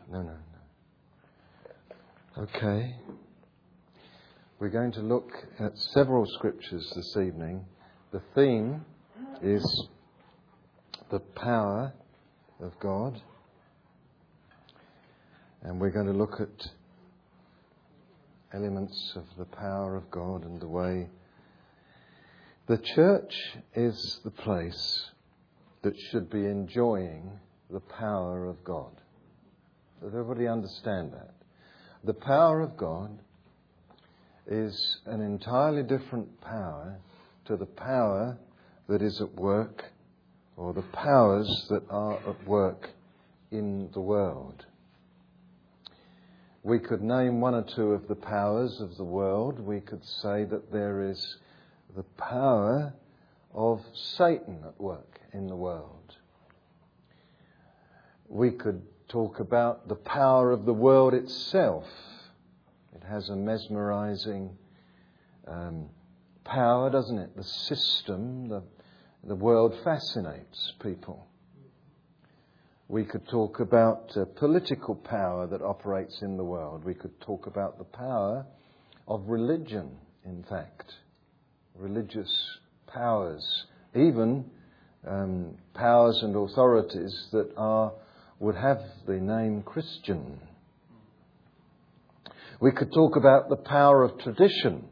No. Okay. We're going to look at several scriptures this evening. The theme is the power of God. And we're going to look at elements of the power of God and the way the church is the place that should be enjoying the power of God. Does everybody understand that? The power of God is an entirely different power to the power that is at work, or the powers that are at work in the world. We could name one or two of the powers of the world. We could say that there is the power of Satan at work in the world. We could talk about the power of the world itself. It has a mesmerizing power, doesn't it? The system, the world fascinates people. We could talk about political power that operates in the world. We could talk about the power of religion, in fact. Religious powers, even powers and authorities that would have the name Christian. We could talk about the power of tradition.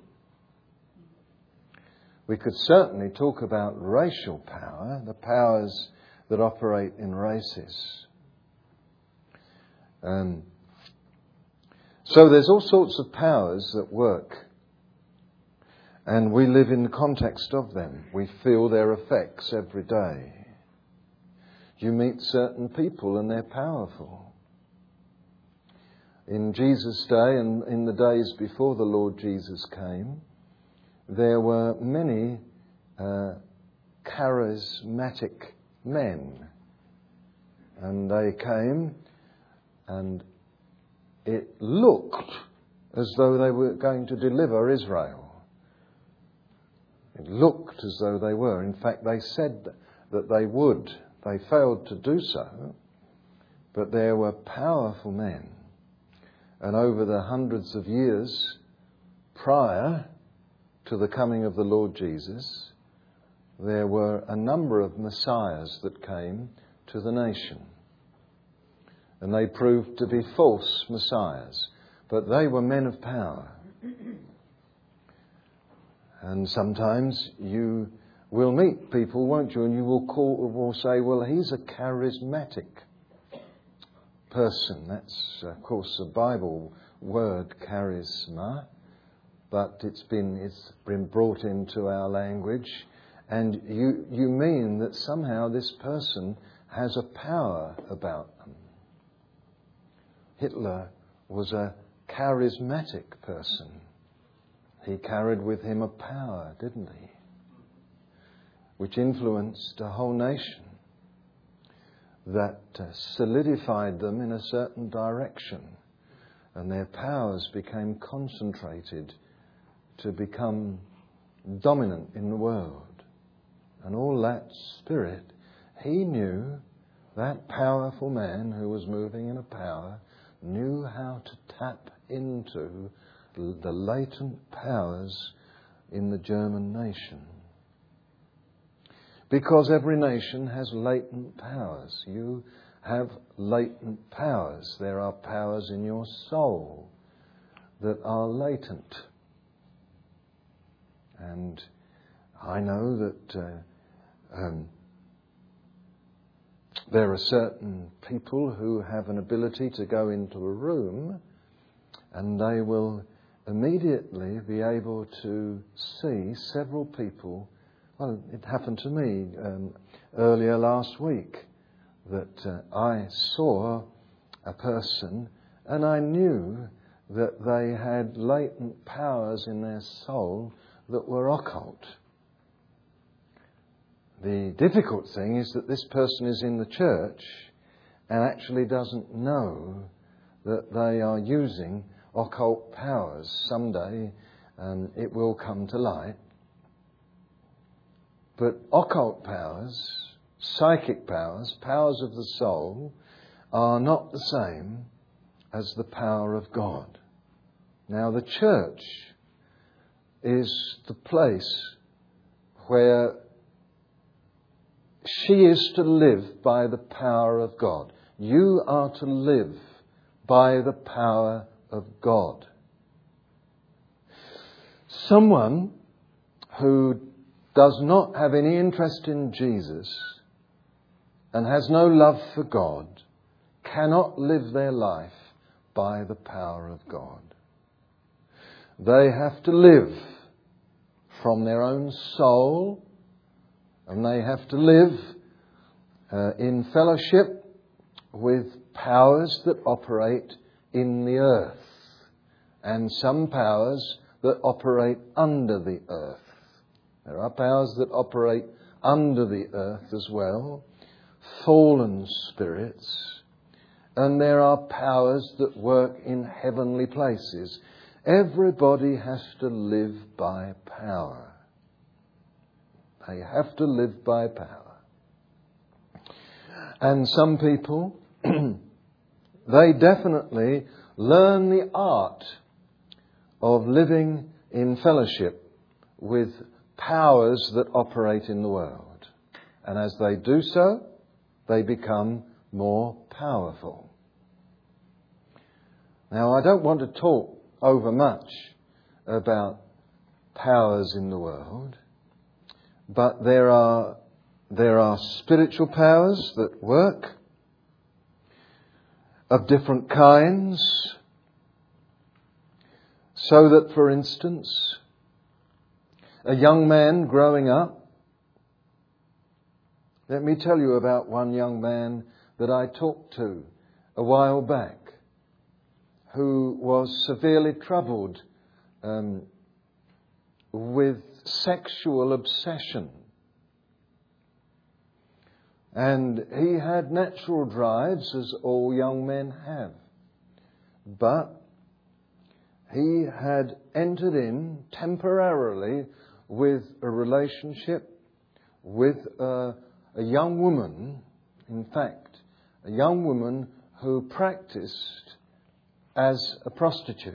We could certainly talk about racial power, the powers that operate in races. So there's all sorts of powers that work. And we live in the context of them. We feel their effects every day. You meet certain people and they're powerful. In Jesus' day and in the days before the Lord Jesus came, there were many charismatic men. And they came and it looked as though they were going to deliver Israel. It looked as though they were. In fact, they said that they would. They failed to do so. But there were powerful men. And over the hundreds of years prior to the coming of the Lord Jesus, there were a number of messiahs that came to the nation. And they proved to be false messiahs. But they were men of power. And sometimes you will meet people, won't you? And you will say, well, he's a charismatic person. That's, of course, a Bible word, charisma. But it's been brought into our language. And you mean that somehow this person has a power about them. Hitler was a charismatic person. He carried with him a power, didn't he? Which influenced a whole nation. That solidified them in a certain direction. And their powers became concentrated to become dominant in the world. And all that spirit, he knew, that powerful man who was moving in a power, knew how to tap into the latent powers in the German nation. Because every nation has latent powers. You have latent powers. There are powers in your soul that are latent. And I know that there are certain people who have an ability to go into a room and they will immediately be able to see several people. Well, it happened to me earlier last week that I saw a person and I knew that they had latent powers in their soul that were occult. The difficult thing is that this person is in the church and actually doesn't know that they are using occult powers. Someday it will come to light. But occult powers, psychic powers, powers of the soul, are not the same as the power of God. Now, the church is the place where she is to live by the power of God. You are to live by the power of God. Someone who does not have any interest in Jesus and has no love for God cannot live their life by the power of God. They have to live from their own soul, and they have to live in fellowship with powers that operate in the earth, and some powers that operate under the earth. There are powers that operate under the earth as well, fallen spirits, and there are powers that work in heavenly places. Everybody has to live by power. They have to live by power. And some people, they definitely learn the art of living in fellowship with powers that operate in the world. And as they do so, they become more powerful. Now, I don't want to talk over much about powers in the world, but there are spiritual powers that work of different kinds, so that, for instance, a young man growing up, let me tell you about one young man that I talked to a while back, who was severely troubled with sexual obsession. And he had natural drives, as all young men have. But he had entered in temporarily with a relationship with a young woman, in fact, a young woman who practiced as a prostitute.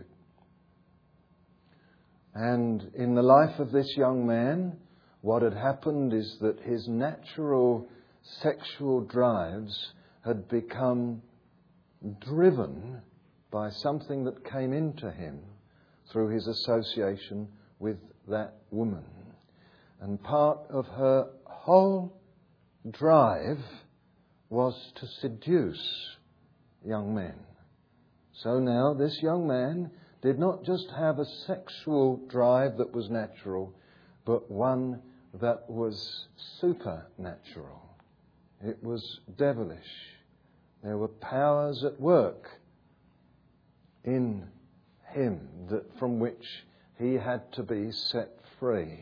And in the life of this young man, what had happened is that his natural sexual drives had become driven by something that came into him through his association with that woman. And part of her whole drive was to seduce young men. So now this young man did not just have a sexual drive that was natural, but one that was supernatural. It was devilish. There were powers at work in him from which he had to be set free.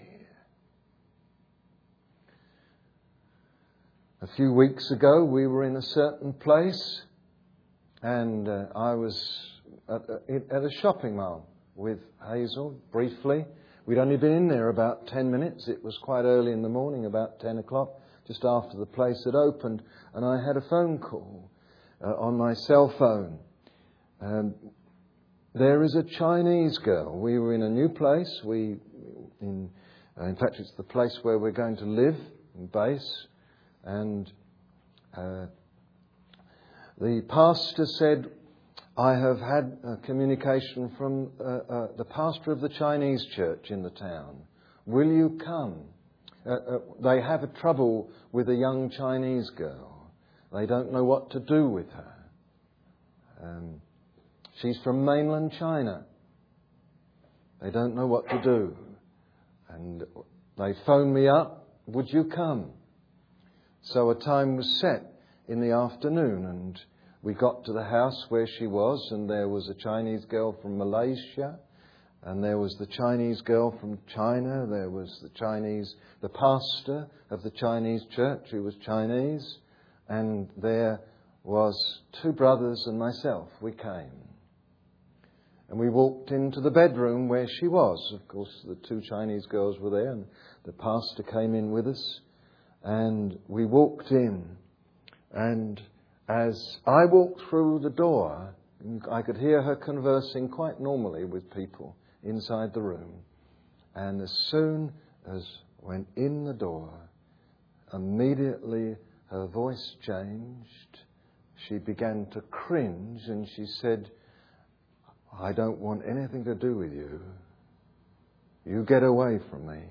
A few weeks ago, we were in a certain place, and I was at a shopping mall with Hazel briefly. We'd only been in there about 10 minutes. It was quite early in the morning, about 10 o'clock, just after the place had opened, and I had a phone call on my cell phone. There is a Chinese girl. We were in a new place. In fact, it's the place where we're going to live and base. And the pastor said, I have had a communication from the pastor of the Chinese church in the town. Will you come? They have a trouble with a young Chinese girl. They don't know what to do with her. She's from mainland China. They don't know what to do. And they phoned me up, would you come? So a time was set in the afternoon, and we got to the house where she was, and there was a Chinese girl from Malaysia, and there was the Chinese girl from China, there was the pastor of the Chinese church who was Chinese, and there was two brothers and myself. We came. And we walked into the bedroom where she was. Of course, the two Chinese girls were there, and the pastor came in with us. And we walked in, and as I walked through the door, I could hear her conversing quite normally with people inside the room. And as soon as went in the door, immediately her voice changed. She began to cringe and she said, "I don't want anything to do with you. You get away from me.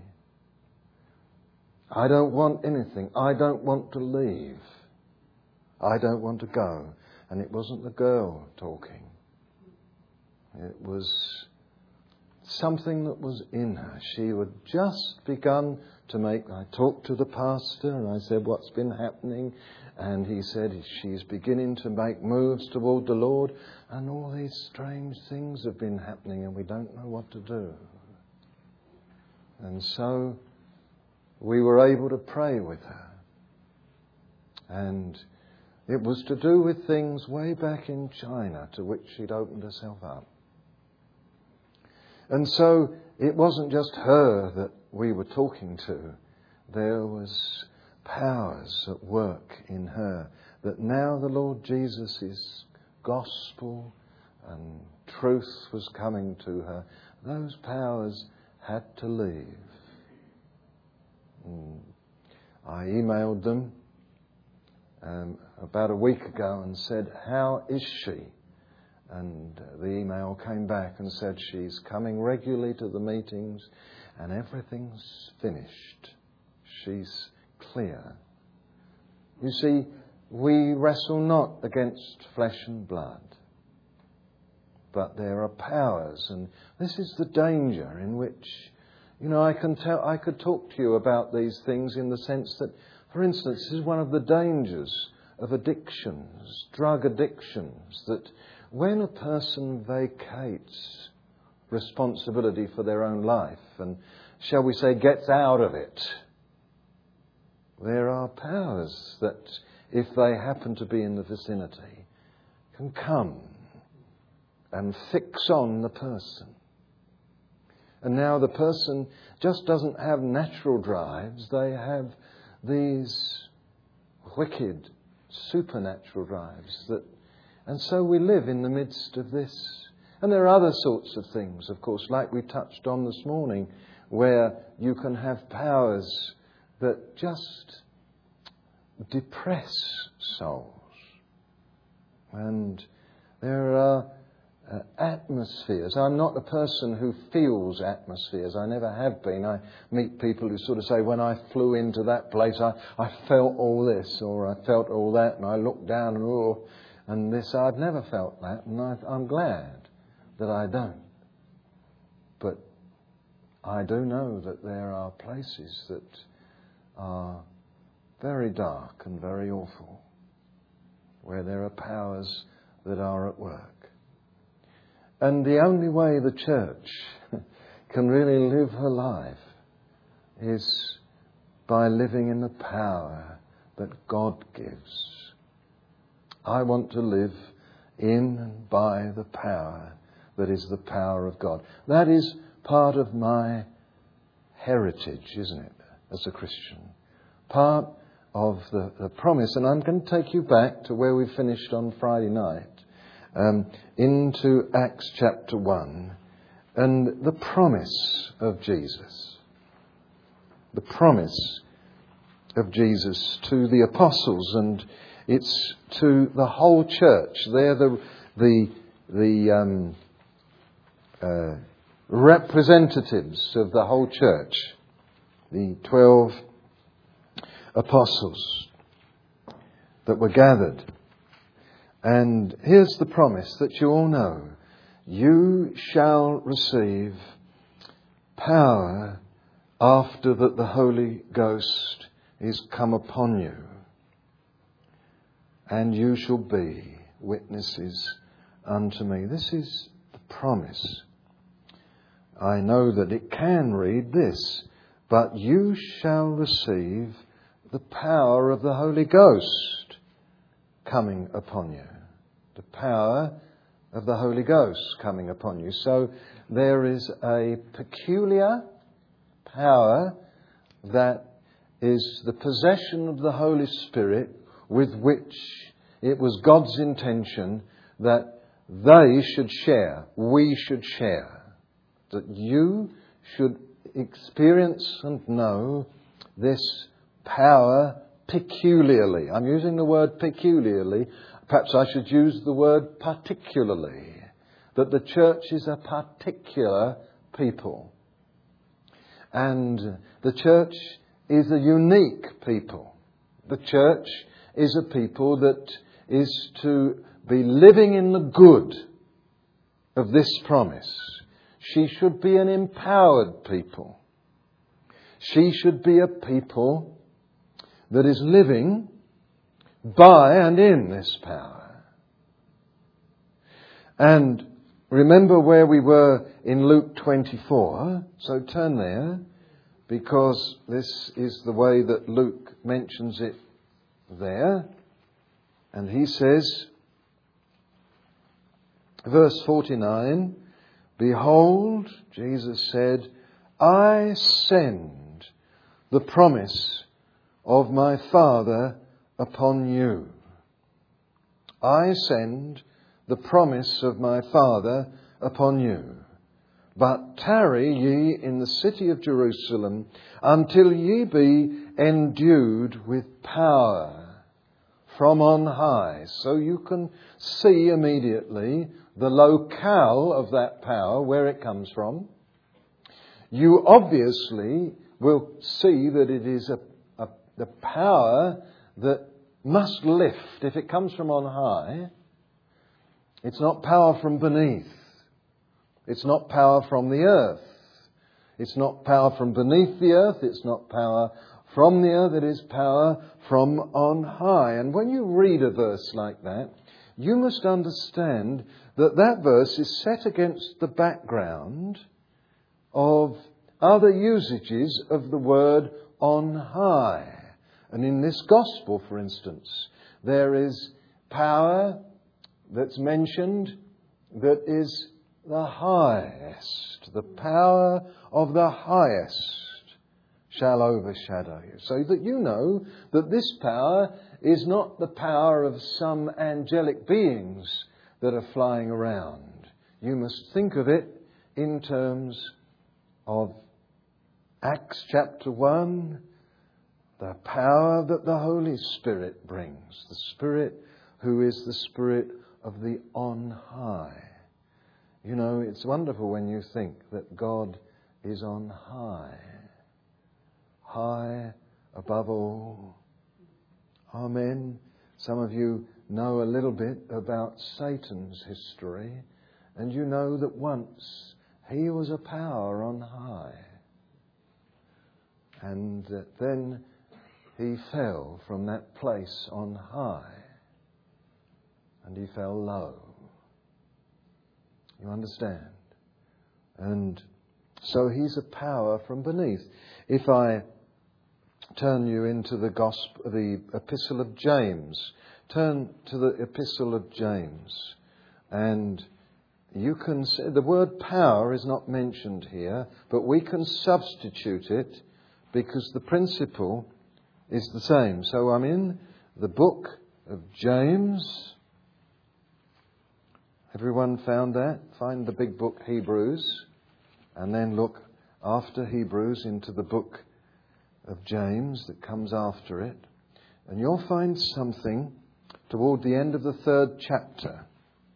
I don't want anything. I don't want to leave. I don't want to go." And it wasn't the girl talking. It was something that was in her. She had just begun to I talked to the pastor and I said, "What's been happening?" And he said, "She's beginning to make moves toward the Lord, and all these strange things have been happening and we don't know what to do." And so we were able to pray with her. And it was to do with things way back in China to which she'd opened herself up. And so it wasn't just her that we were talking to. There was powers at work in her that now the Lord Jesus' gospel and truth was coming to her. Those powers had to leave. I emailed them about a week ago and said, "How is she?" And the email came back and said she's coming regularly to the meetings and everything's finished. She's clear. You see, we wrestle not against flesh and blood, but there are powers, and this is the danger in which, I could talk to you about these things in the sense that, for instance, this is one of the dangers of addictions, drug addictions, that when a person vacates responsibility for their own life and, shall we say, gets out of it, there are powers that, if they happen to be in the vicinity, can come and fix on the person. And now the person just doesn't have natural drives, they have these wicked supernatural drives and so we live in the midst of this. And there are other sorts of things, of course, like we touched on this morning, where you can have powers that just depress souls. And there are atmospheres. I'm not a person who feels atmospheres. I never have been. I meet people who sort of say, "When I flew into that place, I felt all this," or "I felt all that," and I looked down and this. I've never felt that, and I'm glad that I don't. But I do know that there are places that are very dark and very awful, where there are powers that are at work. And the only way the church can really live her life is by living in the power that God gives. I want to live in and by the power that is the power of God. That is part of my heritage, isn't it, as a Christian? Part of the promise. And I'm going to take you back to where we finished on Friday night. Into Acts chapter 1 and the promise of Jesus. The promise of Jesus to the apostles, and it's to the whole church. They're the representatives of the whole church, the 12 apostles that were gathered. And here's the promise that you all know. You shall receive power after that the Holy Ghost is come upon you. And you shall be witnesses unto me. This is the promise. I know that it can read this, but you shall receive the power of the Holy Ghost coming upon you. The power of the Holy Ghost coming upon you. So there is a peculiar power that is the possession of the Holy Spirit, with which it was God's intention that they should share, we should share, that you should experience and know this power peculiarly. I'm using the word peculiarly. Perhaps I should use the word particularly. That the church is a particular people. And the church is a unique people. The church is a people that is to be living in the good of this promise. She should be an empowered people. She should be a people that is living by and in this power. And remember where we were in Luke 24. So turn there, because this is the way that Luke mentions it there. And he says, verse 49, "Behold," Jesus said, "I send the promise of my Father upon you." I send the promise of my Father upon you. But tarry ye in the city of Jerusalem until ye be endued with power from on high. So you can see immediately the locale of that power, where it comes from. You obviously will see that it is the power that must lift. If it comes from on high, it's not power from beneath. It's not power from the earth. It's not power from beneath the earth. It's not power from the earth. It is power from on high. And when you read a verse like that, you must understand that that verse is set against the background of other usages of the word on high. And in this gospel, for instance, there is power that's mentioned that is the highest. The power of the highest shall overshadow you. So that you know that this power is not the power of some angelic beings that are flying around. You must think of it in terms of Acts chapter 1, the power that the Holy Spirit brings. The Spirit who is the Spirit of the on high. You know, it's wonderful when you think that God is on high. High above all. Amen. Some of you know a little bit about Satan's history, and you know that once he was a power on high. And then he fell from that place on high, and he fell low. You understand? And so he's a power from beneath. If I turn you into the Epistle of James, turn to the Epistle of James, and you can see the word power is not mentioned here, but we can substitute it because the principle is the same. So I'm in the book of James. Everyone found that? Find the big book Hebrews, and then look after Hebrews into the book of James that comes after it. And you'll find something toward the end of the 3rd chapter.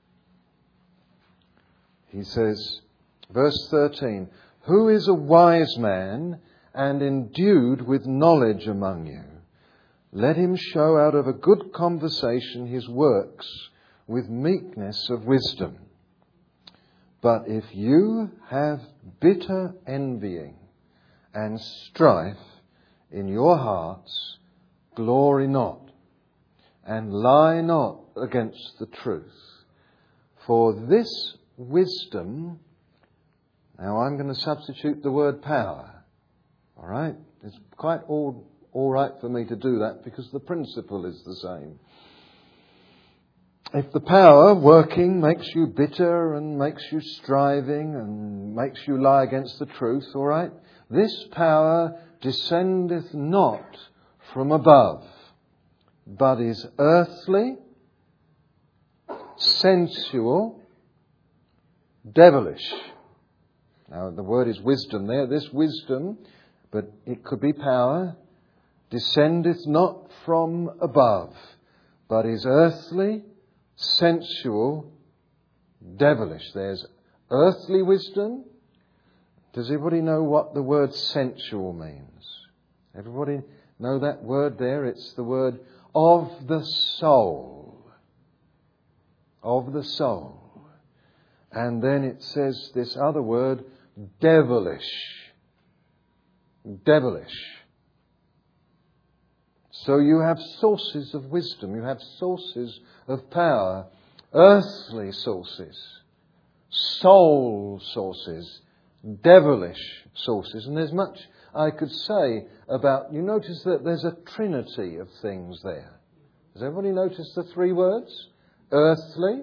He says, verse 13, "Who is a wise man and endued with knowledge among you? Let him show out of a good conversation his works with meekness of wisdom. But if you have bitter envying and strife in your hearts, glory not, and lie not against the truth. For this wisdom," now I'm going to substitute the word power. All right? It's quite all right for me to do that because the principle is the same. If the power working makes you bitter and makes you striving and makes you lie against the truth, all right, this power descendeth not from above, but is earthly, sensual, devilish. Now the word is wisdom there. This wisdom, but it could be power, descendeth not from above, but is earthly, sensual, devilish. There's earthly wisdom. Does everybody know what the word sensual means? Everybody know that word there? It's the word of the soul. Of the soul. And then it says this other word, devilish. Devilish. So you have sources of wisdom. You have sources of power. Earthly sources. Soul sources. Devilish sources. And there's much I could say about... You notice that there's a trinity of things there. Does everybody notice the three words? Earthly,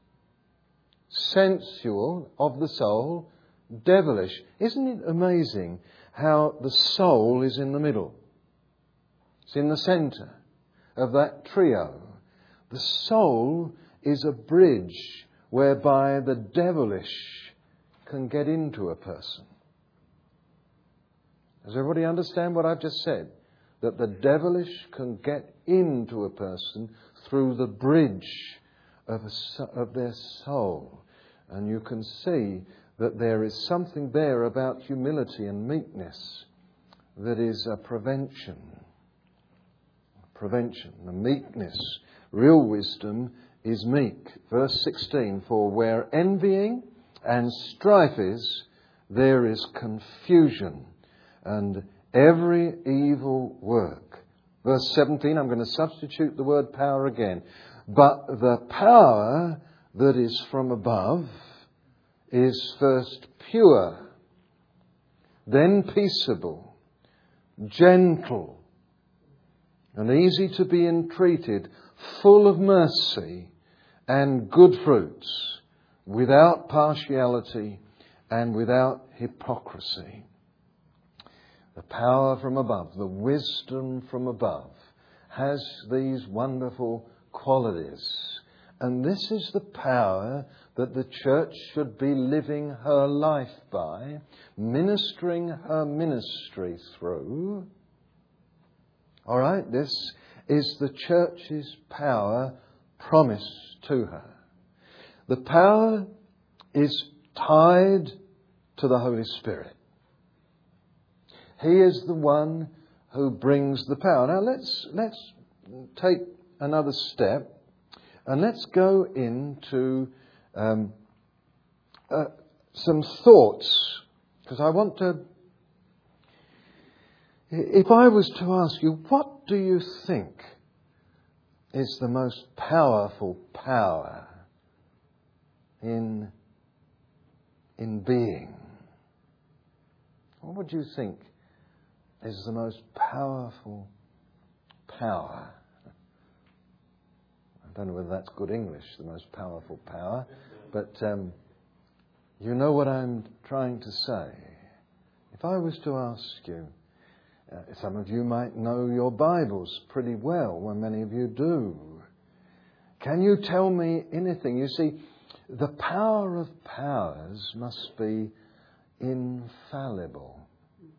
sensual, of the soul, devilish. Isn't it amazing how the soul is in the middle? It's in the centre of that trio. The soul is a bridge whereby the devilish can get into a person. Does everybody understand what I've just said? That the devilish can get into a person through the bridge of their soul. And you can see that there is something there about humility and meekness that is a prevention. Prevention. The meekness. Real wisdom is meek. Verse 16, for where envying and strife is, there is confusion and every evil work. Verse 17, I'm going to substitute the word power again. But the power that is from above is first pure, then peaceable, gentle, and easy to be entreated, full of mercy and good fruits, without partiality and without hypocrisy. The power from above, the wisdom from above, has these wonderful qualities. And this is the power that the church should be living her life by, ministering her ministry through. All right, this is the church's power promised to her. The power is tied to the Holy Spirit. He is the one who brings the power. Now let's take another step and let's go into some thoughts, because I want to... If I was to ask you, what do you think is the most powerful power in being? What would you think is the most powerful power? I don't know whether that's good English, the most powerful power, but you know what I'm trying to say. If I was to ask you, some of you might know your Bibles pretty well, well, many of you do. Can you tell me anything? You see, the power of powers must be infallible.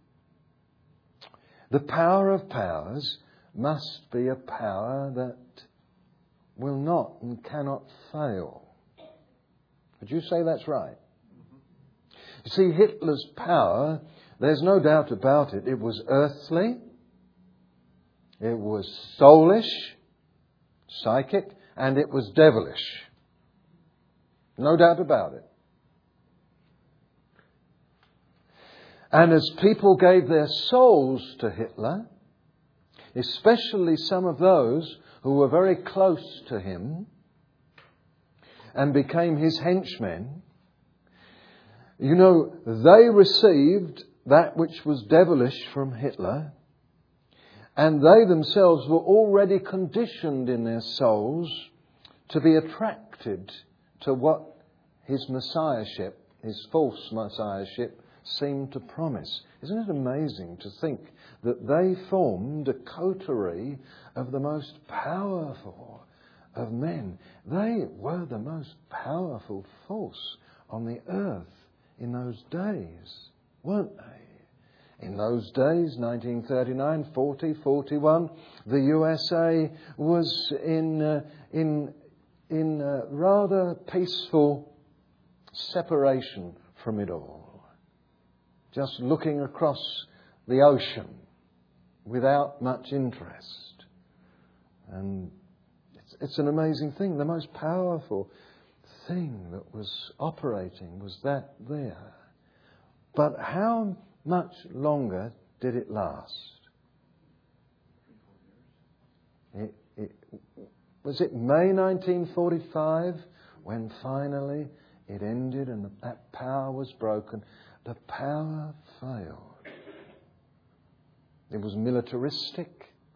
The power of powers must be a power that will not and cannot fail. Would you say that's right? You see, Hitler's power, there's no doubt about it, it was earthly, it was soulish, psychic, and it was devilish. No doubt about it. And as people gave their souls to Hitler, especially some of those who were very close to him and became his henchmen, you know, they received that which was devilish from Hitler, and they themselves were already conditioned in their souls to be attracted to what his messiahship, his false messiahship, seemed to promise. Isn't it amazing to think that they formed a coterie of the most powerful of men. They were the most powerful force on the earth in those days, weren't they? In those days, 1939, 40, 41, the USA was in rather peaceful separation from it all. Just looking across the ocean without much interest. And it's an amazing thing. The most powerful thing that was operating was that there. But how much longer did it last? Was it May 1945 when finally it ended and that power was broken? The power failed. It was militaristic.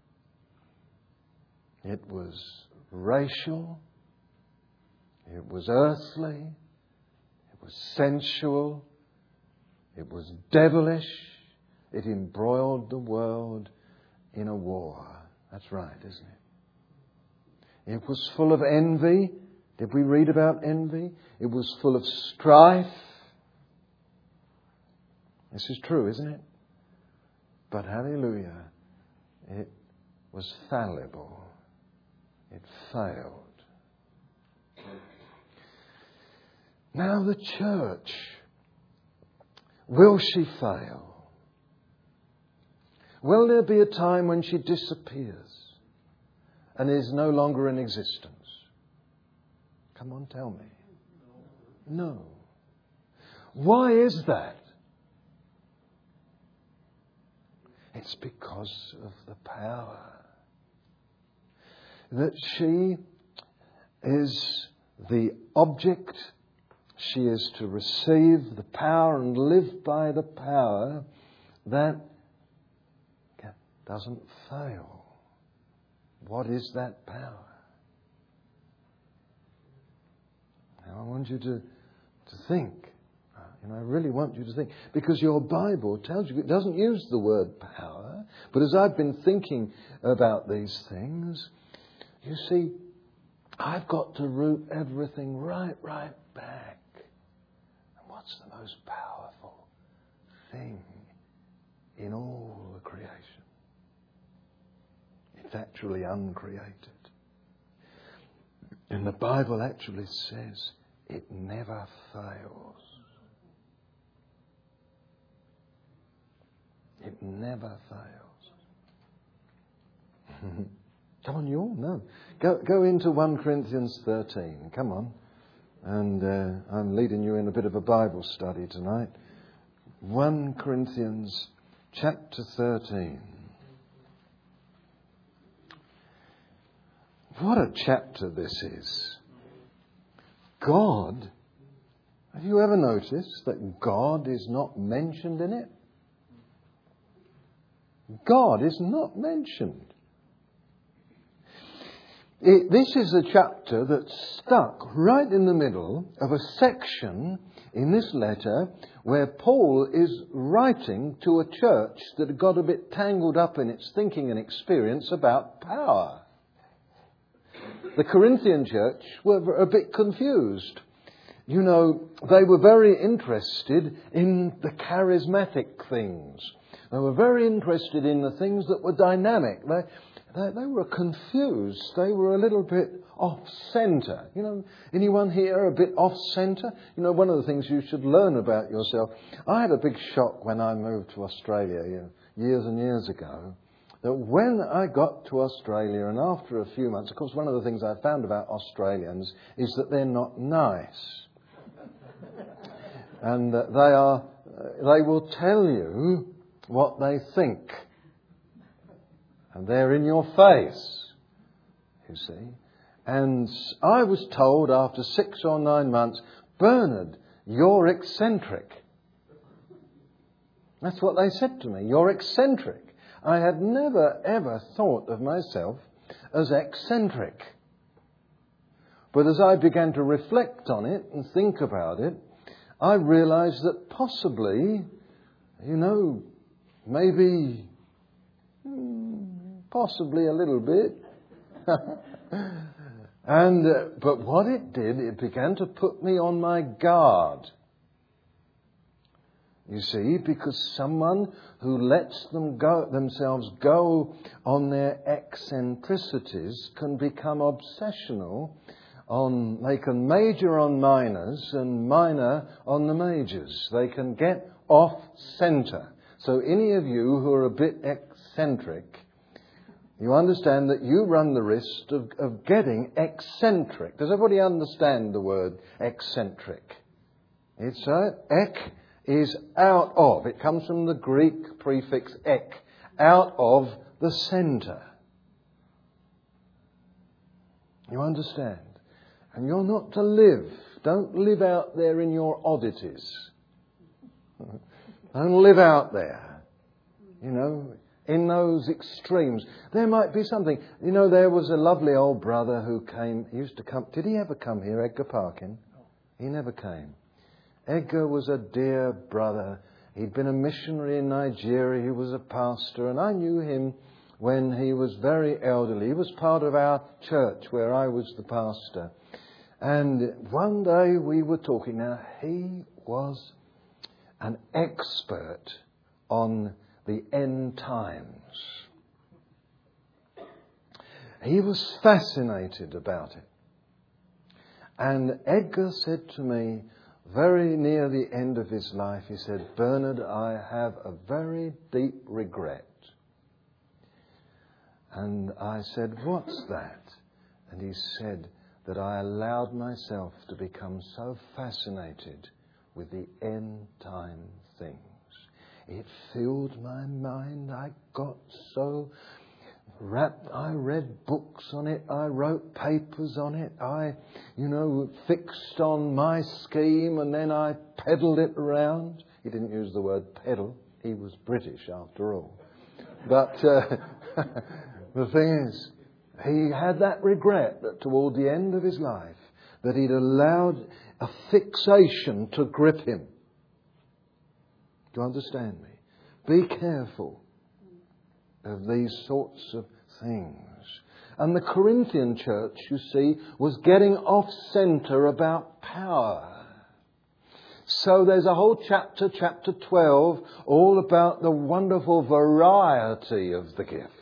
It was racial. It was earthly. It was sensual. It was devilish. It embroiled the world in a war. That's right, isn't it? It was full of envy. Did we read about envy? It was full of strife. This is true, isn't it? But hallelujah, it was fallible. It failed. Now the church, will she fail? Will there be a time when she disappears and is no longer in existence? Come on, tell me. No. Why is that? It's because of the power. That she is the object. She is to receive the power and live by the power that doesn't fail. What is that power? Now I want you to think. I really want you to think. Because your Bible tells you, it doesn't use the word power. But as I've been thinking about these things, you see, I've got to root everything right back. And what's the most powerful thing in all the creation? It's actually uncreated. And the Bible actually says it never fails. It never fails. Come on, you all know. Go into 1 Corinthians 13. Come on. And I'm leading you in a bit of a Bible study tonight. 1 Corinthians chapter 13. What a chapter this is. God, have you ever noticed that God is not mentioned in it? God is not mentioned. This is a chapter that's stuck right in the middle of a section in this letter where Paul is writing to a church that had got a bit tangled up in its thinking and experience about power. The Corinthian church were a bit confused. You know, they were very interested in the charismatic things. They were very interested in the things that were dynamic. They were confused. They were a little bit off-centre. You know, anyone here a bit off-centre? You know, one of the things you should learn about yourself. I had a big shock when I moved to Australia years and years ago. That when I got to Australia and after a few months, of course, one of the things I found about Australians is that they're not nice. And that they will tell you what they think. And they're in your face, you see. And I was told after 6 or 9 months, Bernard, you're eccentric. That's what they said to me. You're eccentric. I had never, ever thought of myself as eccentric. But as I began to reflect on it and think about it, I realised that possibly, maybe, possibly a little bit. But what it did, it began to put me on my guard. You see, because someone who lets themselves go on their eccentricities can become obsessional they can major on minors and minor on the majors. They can get off centre. So any of you who are a bit eccentric, you understand that you run the risk of getting eccentric. Does everybody understand the word eccentric? It's ek is out of. It comes from the Greek prefix ek, out of the centre. You understand? And you're not to live. Don't live out there in your oddities. Don't live out there. You know, in those extremes. There might be something. You know, there was a lovely old brother who came. He used to come. Did he ever come here, Edgar Parkin? He never came. Edgar was a dear brother. He'd been a missionary in Nigeria. He was a pastor. And I knew him when he was very elderly. He was part of our church where I was the pastor. And one day we were talking. Now, he was an expert on the end times. He was fascinated about it. And Edgar said to me, very near the end of his life, he said, Bernard, I have a very deep regret. And I said, what's that? And he said that I allowed myself to become so fascinated with the end time things. It filled my mind. I got so wrapped. I read books on it. I wrote papers on it. I, fixed on my scheme and then I peddled it around. He didn't use the word peddle. He was British after all. But the thing is, he had that regret that toward the end of his life that he'd allowed a fixation to grip him. Do you understand me? Be careful of these sorts of things. And the Corinthian church, you see, was getting off centre about power. So there's a whole chapter 12, all about the wonderful variety of the gifts.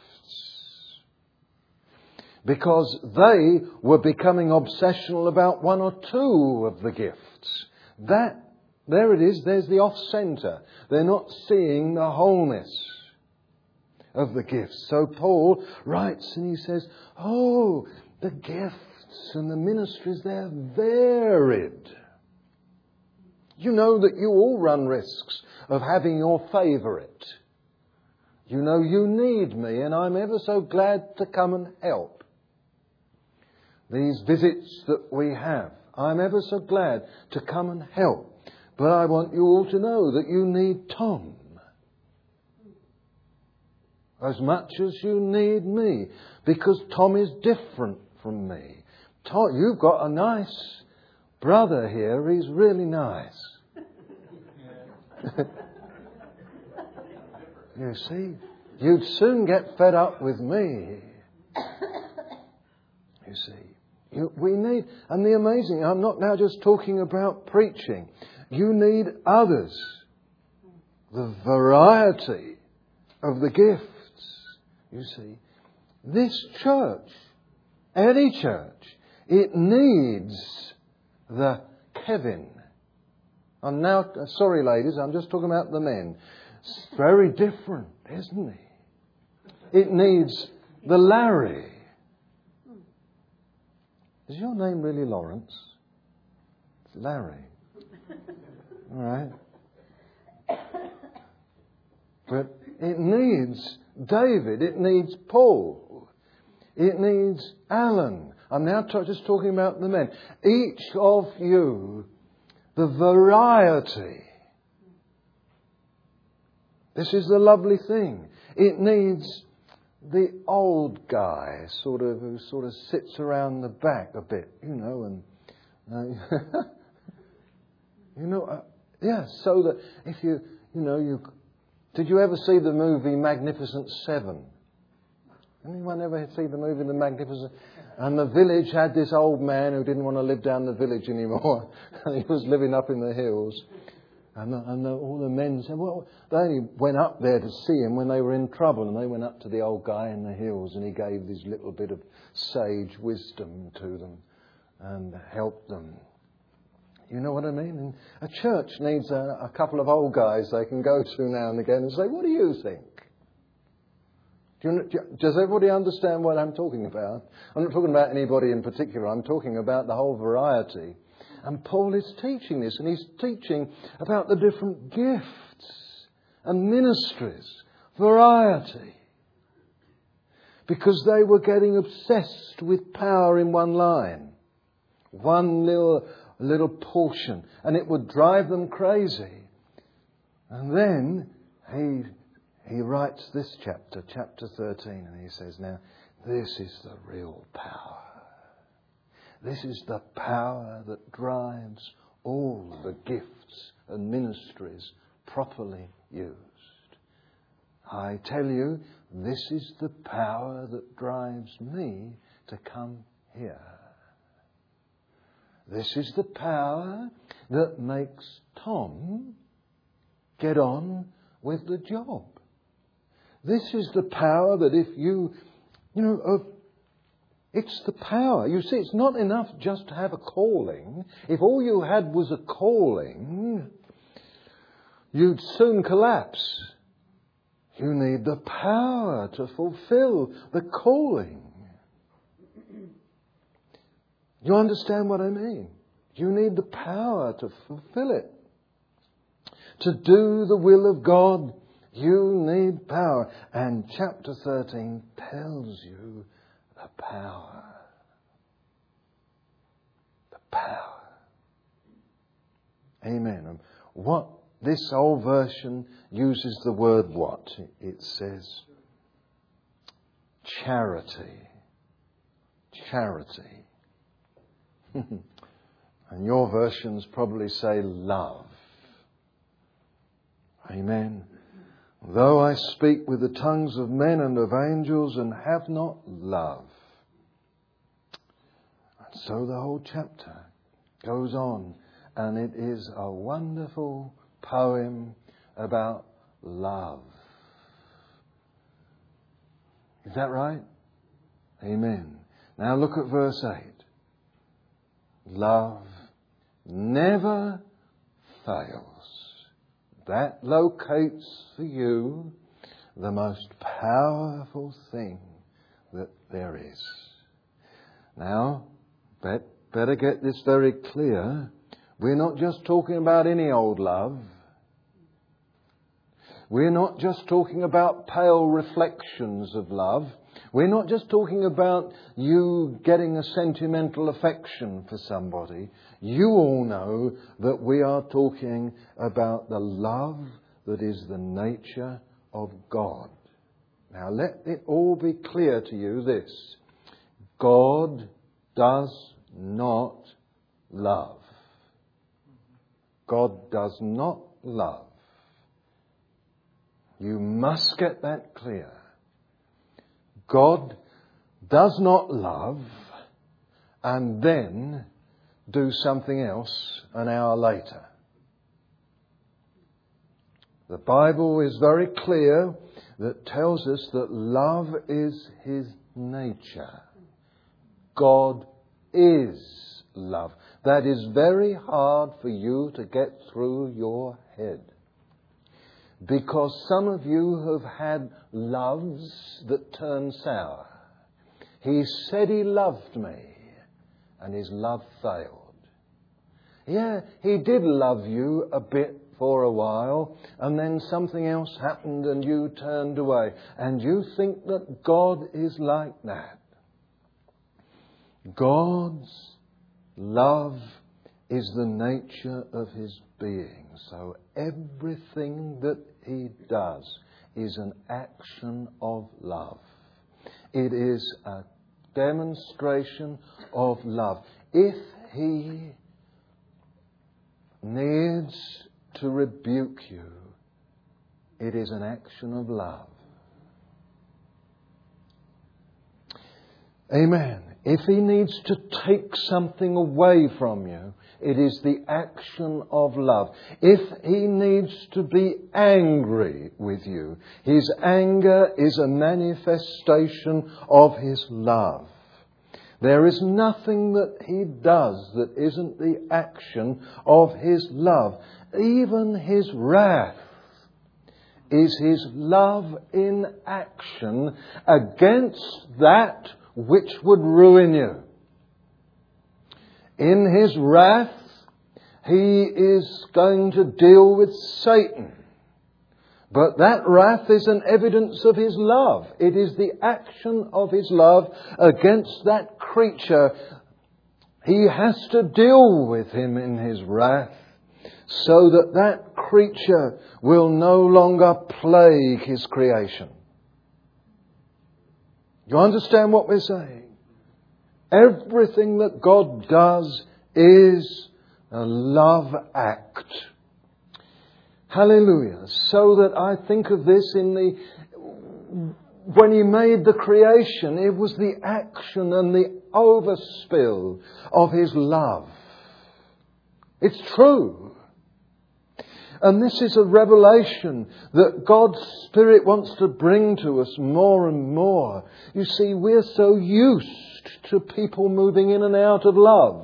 Because they were becoming obsessional about one or two of the gifts. There it is, there's the off-centre. They're not seeing the wholeness of the gifts. So Paul writes and he says, the gifts and the ministries, they're varied. You know that you all run risks of having your favourite. You know you need me and I'm ever so glad to come and help. These visits that we have, I'm ever so glad to come and help. But I want you all to know that you need Tom as much as you need me, because Tom is different from me. Tom, you've got a nice brother here. He's really nice. You see, you'd soon get fed up with me. You see. We need, and the amazing, I'm not now just talking about preaching. You need others. The variety of the gifts. You see, this church, any church, it needs the Kevin. I'm now, sorry ladies, I'm just talking about the men. It's very different, isn't he? It needs the Larry. Is your name really Lawrence? It's Larry. All right. But it needs David. It needs Paul. It needs Alan. I'm now just talking about the men. Each of you, the variety. This is the lovely thing. It needs the old guy, who sits around the back a bit, and so that if did you ever see the movie Magnificent Seven? Anyone ever see the movie The Magnificent? And the village had this old man who didn't want to live down the village anymore. He was living up in the hills. And all the men said, well, they only went up there to see him when they were in trouble. And they went up to the old guy in the hills and he gave this little bit of sage wisdom to them and helped them. You know what I mean? And a church needs a couple of old guys they can go to now and again and say, what do you think? Does everybody understand what I'm talking about? I'm not talking about anybody in particular. I'm talking about the whole variety. And Paul is teaching this, and he's teaching about the different gifts and ministries, variety. Because they were getting obsessed with power in one line, one little portion, and it would drive them crazy. And then he writes this chapter 13, and he says, now, this is the real power. This is the power that drives all the gifts and ministries properly used. I tell you, this is the power that drives me to come here. This is the power that makes Tom get on with the job. This is the power that if it's the power. You see, it's not enough just to have a calling. If all you had was a calling, you'd soon collapse. You need the power to fulfill the calling. You understand what I mean? You need the power to fulfill it. To do the will of God, you need power. And chapter 13 tells you the power. The power. Amen. And what this old version uses the word what? It says charity. Charity. And your versions probably say love. Amen. Though I speak with the tongues of men and of angels and have not love. And so the whole chapter goes on, and it is a wonderful poem about love. Is that right? Amen. Now look at verse 8. Love never fails. That locates for you the most powerful thing that there is. Now, better get this very clear. We're not just talking about any old love. We're not just talking about pale reflections of love. We're not just talking about you getting a sentimental affection for somebody. You all know that we are talking about the love that is the nature of God. Now let it all be clear to you this. God does not love. God does not love. You must get that clear. God does not love and then do something else an hour later. The Bible is very clear that tells us that love is His nature. God is love. That is very hard for you to get through your head. Because some of you have had loves that turn sour. He said he loved me, and his love failed. Yeah, he did love you a bit for a while, and then something else happened and you turned away. And you think that God is like that. God's love is the nature of His being. So everything that He does is an action of love. It is a demonstration of love. If He needs to rebuke you, it is an action of love. Amen. If He needs to take something away from you, it is the action of love. If He needs to be angry with you, His anger is a manifestation of His love. There is nothing that He does that isn't the action of His love. Even His wrath is His love in action against that which would ruin you. In His wrath, He is going to deal with Satan. But that wrath is an evidence of His love. It is the action of His love against that creature. He has to deal with him in His wrath so that that creature will no longer plague His creation. You understand what we're saying? Everything that God does is a love act. Hallelujah. So that I think of this when He made the creation, it was the action and the overspill of His love. It's true. And this is a revelation that God's Spirit wants to bring to us more and more. You see, we're so used to people moving in and out of love.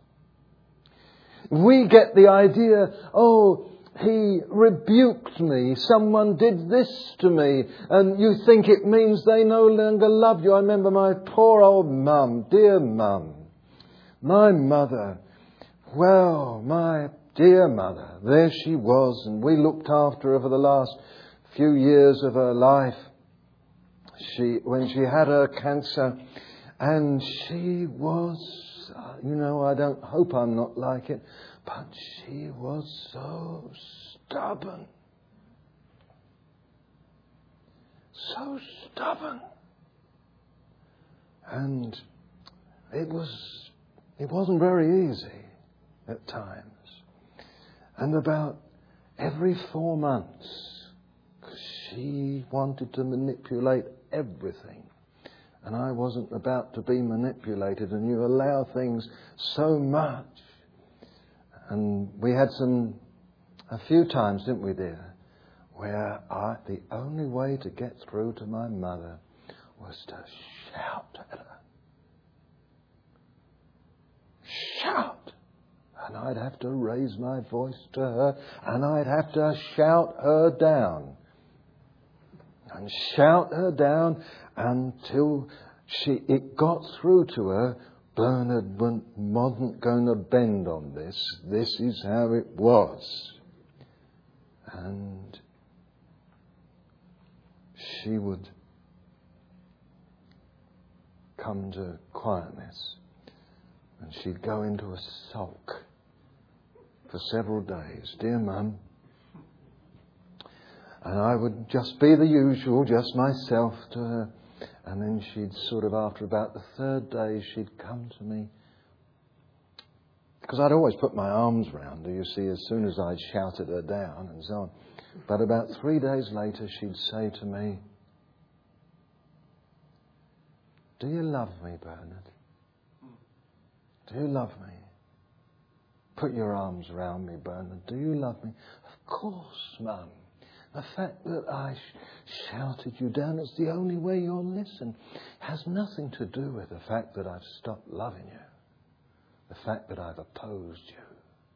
We get the idea, oh, he rebuked me, someone did this to me, and you think it means they no longer love you. I remember my poor old mum, dear mum, my mother, well, my dear mother, there she was, and we looked after her for the last few years of her life. When she had her cancer, and she was, I hope I'm not like it, but she was so stubborn. So stubborn. And it wasn't very easy at times. And about every 4 months, she wanted to manipulate everything. And I wasn't about to be manipulated, and you allow things so much. And we had a few times, didn't we, dear, where the only way to get through to my mother was to shout at her. Shout! And I'd have to raise my voice to her, and I'd have to shout her down. And shout her down until it got through to her. Bernard wasn't going to bend on this. This is how it was. And she would come to quietness, and she'd go into a sulk for several days. Dear Mum. And I would just be the usual, just myself to her. And then she'd after about the 3rd day, she'd come to me. Because I'd always put my arms round her, you see, as soon as I'd shouted her down and so on. But about 3 days later, she'd say to me, "Do you love me, Bernard? Do you love me? Put your arms around me, Bernard. Do you love me?" "Of course, Mum. The fact that I shouted you down is the only way you'll listen. It has nothing to do with the fact that I've stopped loving you. The fact that I've opposed you."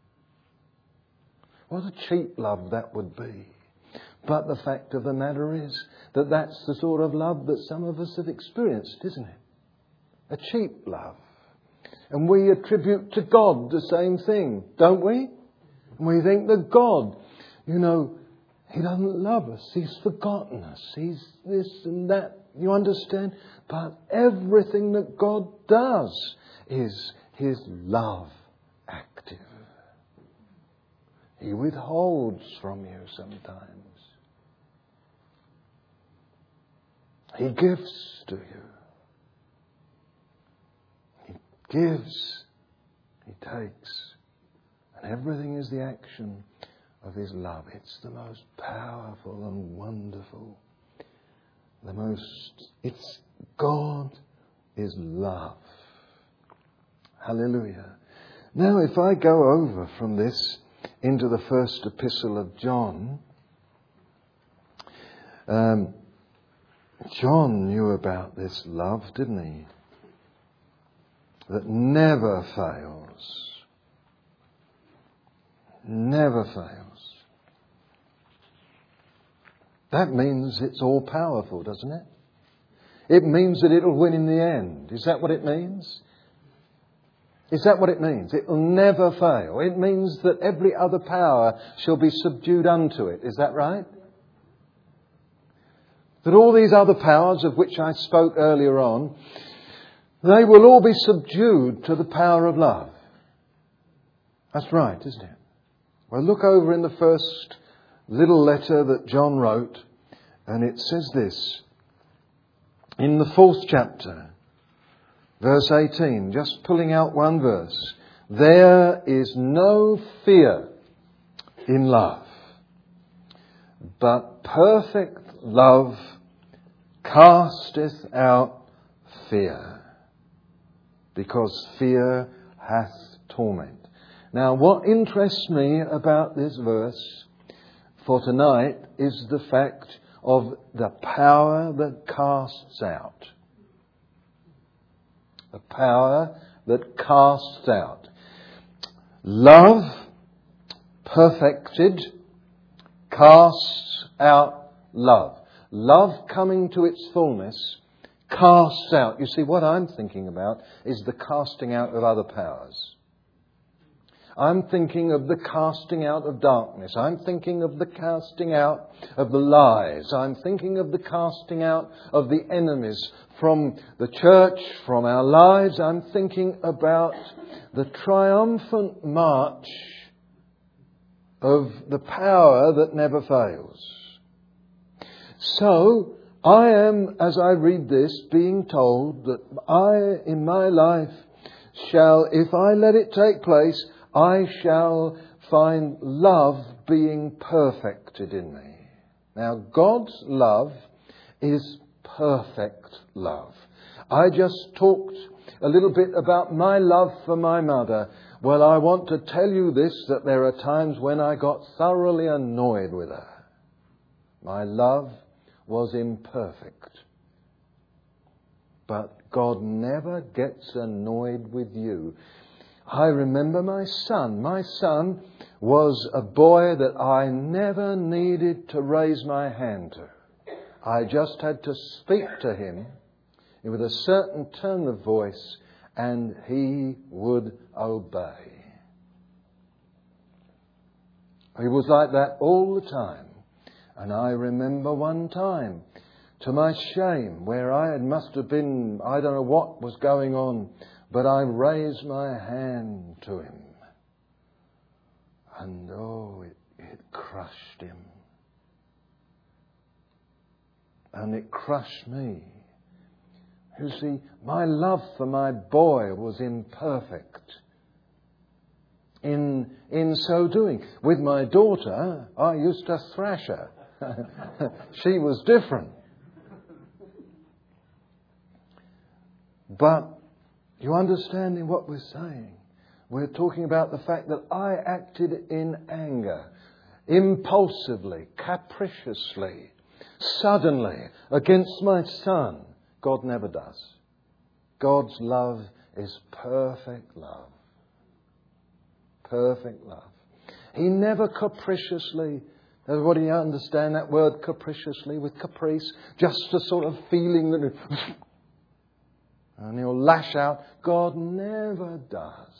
What a cheap love that would be. But the fact of the matter is that that's the sort of love that some of us have experienced, isn't it? A cheap love. And we attribute to God the same thing, don't we? And we think that God, He doesn't love us. He's forgotten us. He's this and that. You understand? But everything that God does is His love active. He withholds from you sometimes. He gives to you. He gives. He takes. And everything is the action of His love. It's the most powerful and wonderful. It's God is love. Hallelujah. Now, if I go over from this into the first epistle of John, John knew about this love, didn't he? That never fails. Never fails. That means it's all powerful, doesn't it? It means that it'll win in the end. Is that what it means? Is that what it means? It will never fail. It means that every other power shall be subdued unto it. Is that right? That all these other powers of which I spoke earlier on, they will all be subdued to the power of love. That's right, isn't it? Well, look over in the first little letter that John wrote, and it says this. In the 4th chapter, verse 18, just pulling out one verse. There is no fear in love, but perfect love casteth out fear, because fear hath torment. Now, what interests me about this verse for tonight is the fact of the power that casts out. The power that casts out. Love, perfected, casts out love. Love coming to its fullness casts out. You see, what I'm thinking about is the casting out of other powers. I'm thinking of the casting out of darkness. I'm thinking of the casting out of the lies. I'm thinking of the casting out of the enemies from the church, from our lives. I'm thinking about the triumphant march of the power that never fails. So, I am, as I read this, being told that I, in my life, shall, if I let it take place, I shall find love being perfected in me. Now, God's love is perfect love. I just talked a little bit about my love for my mother. Well, I want to tell you this, that there are times when I got thoroughly annoyed with her. My love was imperfect. But God never gets annoyed with you. I remember my son. My son was a boy that I never needed to raise my hand to. I just had to speak to him with a certain tone of voice and he would obey. He was like that all the time. And I remember one time, to my shame, where I must have been, I don't know what was going on, but I raised my hand to him. And it crushed him. And it crushed me. You see, my love for my boy was imperfect. In so doing. With my daughter, I used to thrash her. She was different. But you understanding what we're saying? We're talking about the fact that I acted in anger, impulsively, capriciously, suddenly, against my son. God never does. God's love is perfect love. Perfect love. He never capriciously, everybody understand that word capriciously, with caprice? Just a sort of feeling that and he'll lash out. God never does.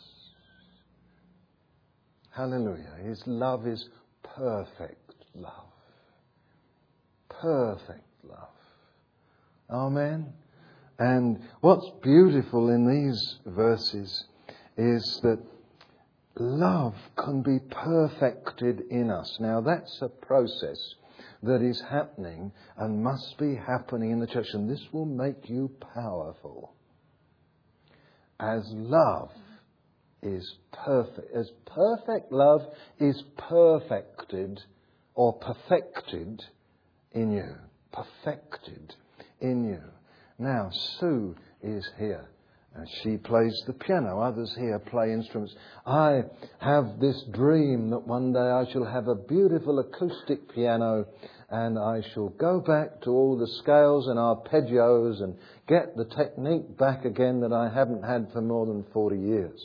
Hallelujah. His love is perfect love. Perfect love. Amen. And what's beautiful in these verses is that love can be perfected in us. Now that's a process that is happening and must be happening in the church. And this will make you powerful. As love is perfect, as perfect love is perfected or perfected in you. Perfected in you. Now, Sue is here. And she plays the piano. Others here play instruments. I have this dream that one day I shall have a beautiful acoustic piano, and I shall go back to all the scales and arpeggios and get the technique back again that I haven't had for more than 40 years.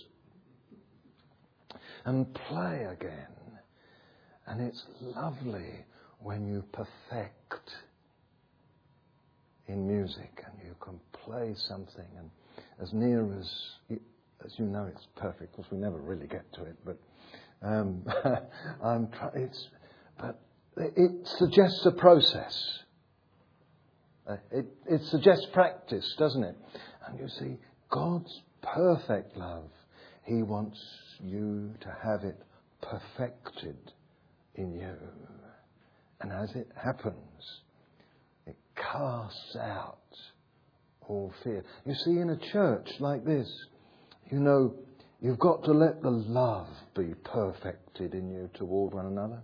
And play again. And it's lovely when you perfect in music and you can play something and as near as you know it's perfect, because we never really get to it, but it suggests a process. It suggests practice, doesn't it? And you see, God's perfect love, He wants you to have it perfected in you. And as it happens, it casts out all fear. You see, in a church like this, you know, you've got to let the love be perfected in you toward one another.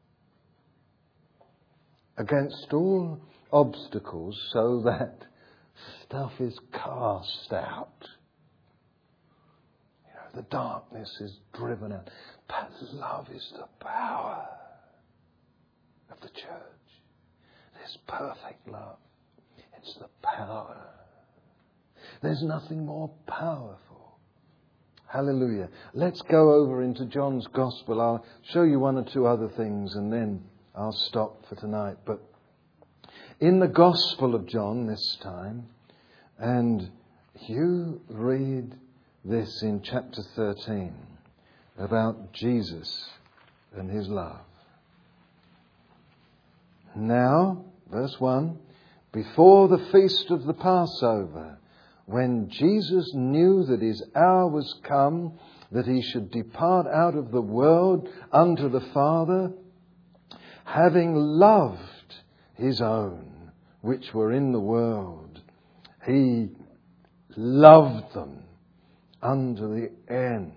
Against all obstacles, so that stuff is cast out. You know, the darkness is driven out. But love is the power of the church. This perfect love. It's the power. There's nothing more powerful. Hallelujah. Let's go over into John's Gospel. I'll show you one or two other things and then I'll stop for tonight. But in the Gospel of John this time, and you read this in chapter 13 about Jesus and His love. Now, verse 1, before the feast of the Passover, when Jesus knew that His hour was come, that He should depart out of the world unto the Father, having loved His own which were in the world, He loved them unto the end.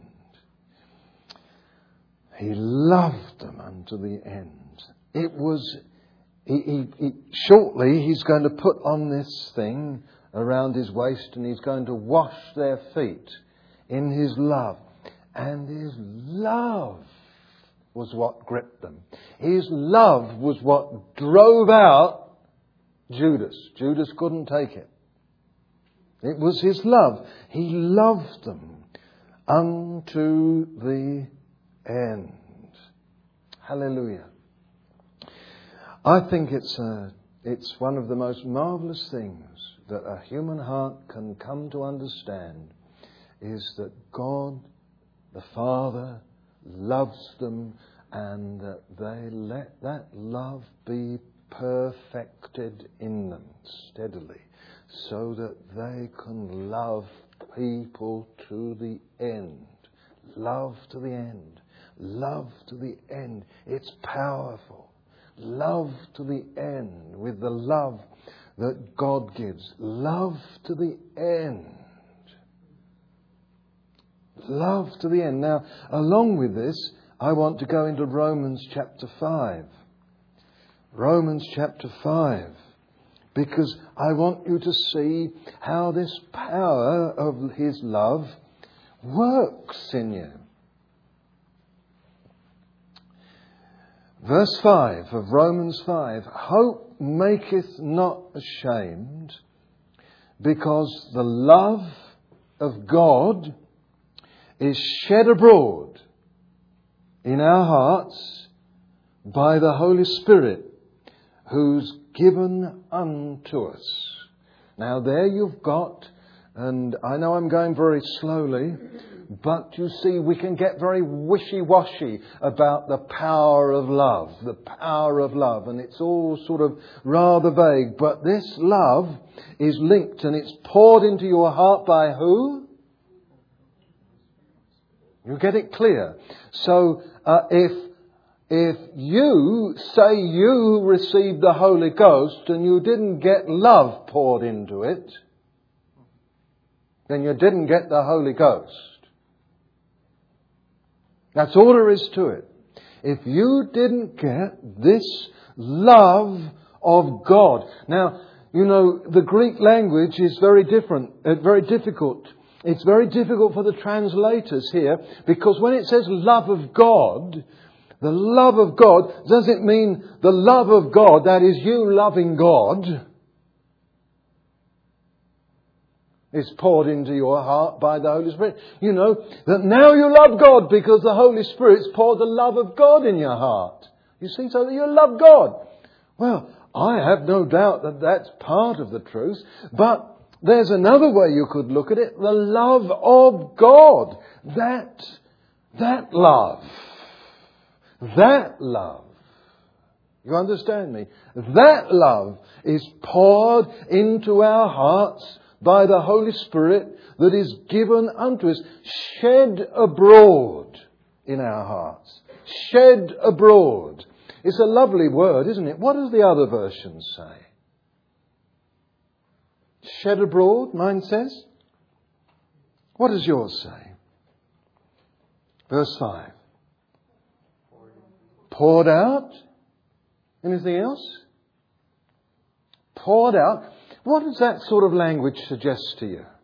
He loved them unto the end. It was, shortly He's going to put on this thing around His waist and He's going to wash their feet in His love. And His love was what gripped them. His love was what drove out Judas. Judas couldn't take it. It was His love. He loved them unto the end. Hallelujah. I think it's one of the most marvellous things that a human heart can come to understand, is that God, the Father, loves them, and that they let that love be perfected in them steadily, so that they can love people to the end. Love to the end. Love to the end. It's powerful. Love to the end with the love that God gives. Love to the end. Love to the end. Now, along with this, I want to go into Romans chapter 5. Romans chapter 5. Because I want you to see how this power of His love works in you. Verse 5 of Romans 5. Hope maketh not ashamed, because the love of God is shed abroad in our hearts by the Holy Spirit, who's given unto us. Now there you've got, and I know I'm going very slowly, but you see, we can get very wishy-washy about the power of love, and it's all sort of rather vague. But this love is linked and it's poured into your heart by who? You get it clear. So if you say you received the Holy Ghost and you didn't get love poured into it, then you didn't get the Holy Ghost. That's all there is to it. If you didn't get this love of God. Now, You know, the Greek language is very different, very difficult. It's very difficult for the translators here, because when it says love of God, the love of God, does it mean the love of God, that is you loving God, is poured into your heart by the Holy Spirit? You know, that now you love God because the Holy Spirit's poured the love of God in your heart. You see, so that you love God. Well, I have no doubt that that's part of the truth, but there's another way you could look at it. The love of God. That love. That love. You understand me? That love is poured into our hearts by the Holy Spirit that is given unto us. Shed abroad in our hearts. Shed abroad. It's a lovely word, isn't it? What does the other version say? Shed abroad, mine says. What does yours say? Verse 5. Poured out. Anything else? Poured out. What does that sort of language suggest to you?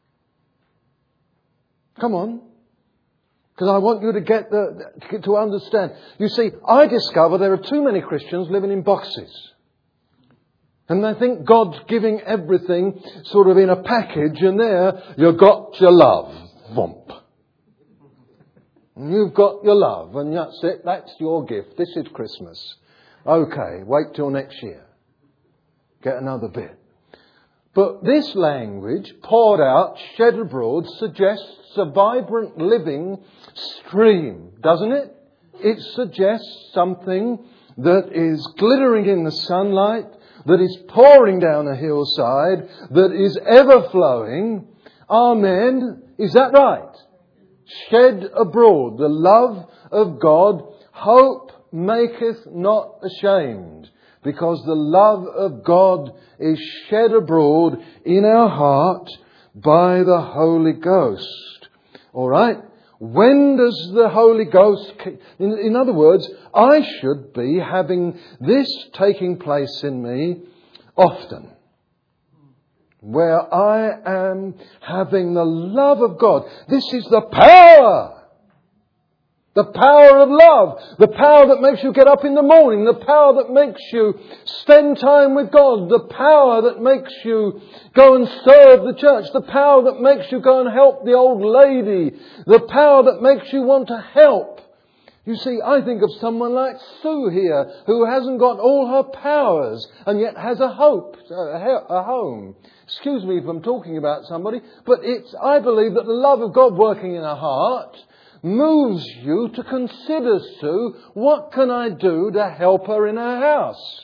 Come on. Because I want you to get to understand. You see, I discover there are too many Christians living in boxes. And they think God's giving everything sort of in a package, and there you've got your love. Vomp. And you've got your love, and that's it. That's your gift. This is Christmas. Okay, wait till next year. Get another bit. But this language, poured out, shed abroad, suggests a vibrant living stream, doesn't it? It suggests something that is glittering in the sunlight, that is pouring down a hillside, that is ever flowing. Amen. Is that right? Shed abroad the love of God. Hope maketh not ashamed, because the love of God is shed abroad in our heart by the Holy Ghost. All right? When does the Holy Ghost... In other words, I should be having this taking place in me often, where I am having the love of God. This is the power. The power of love. The power that makes you get up in the morning. The power that makes you spend time with God. The power that makes you go and serve the church. The power that makes you go and help the old lady. The power that makes you want to help. You see, I think of someone like Sue here, who hasn't got all her powers and yet has a hope, a home. Excuse me if I'm talking about somebody, but I believe that the love of God working in her heart moves you to consider, Sue, what can I do to help her in her house?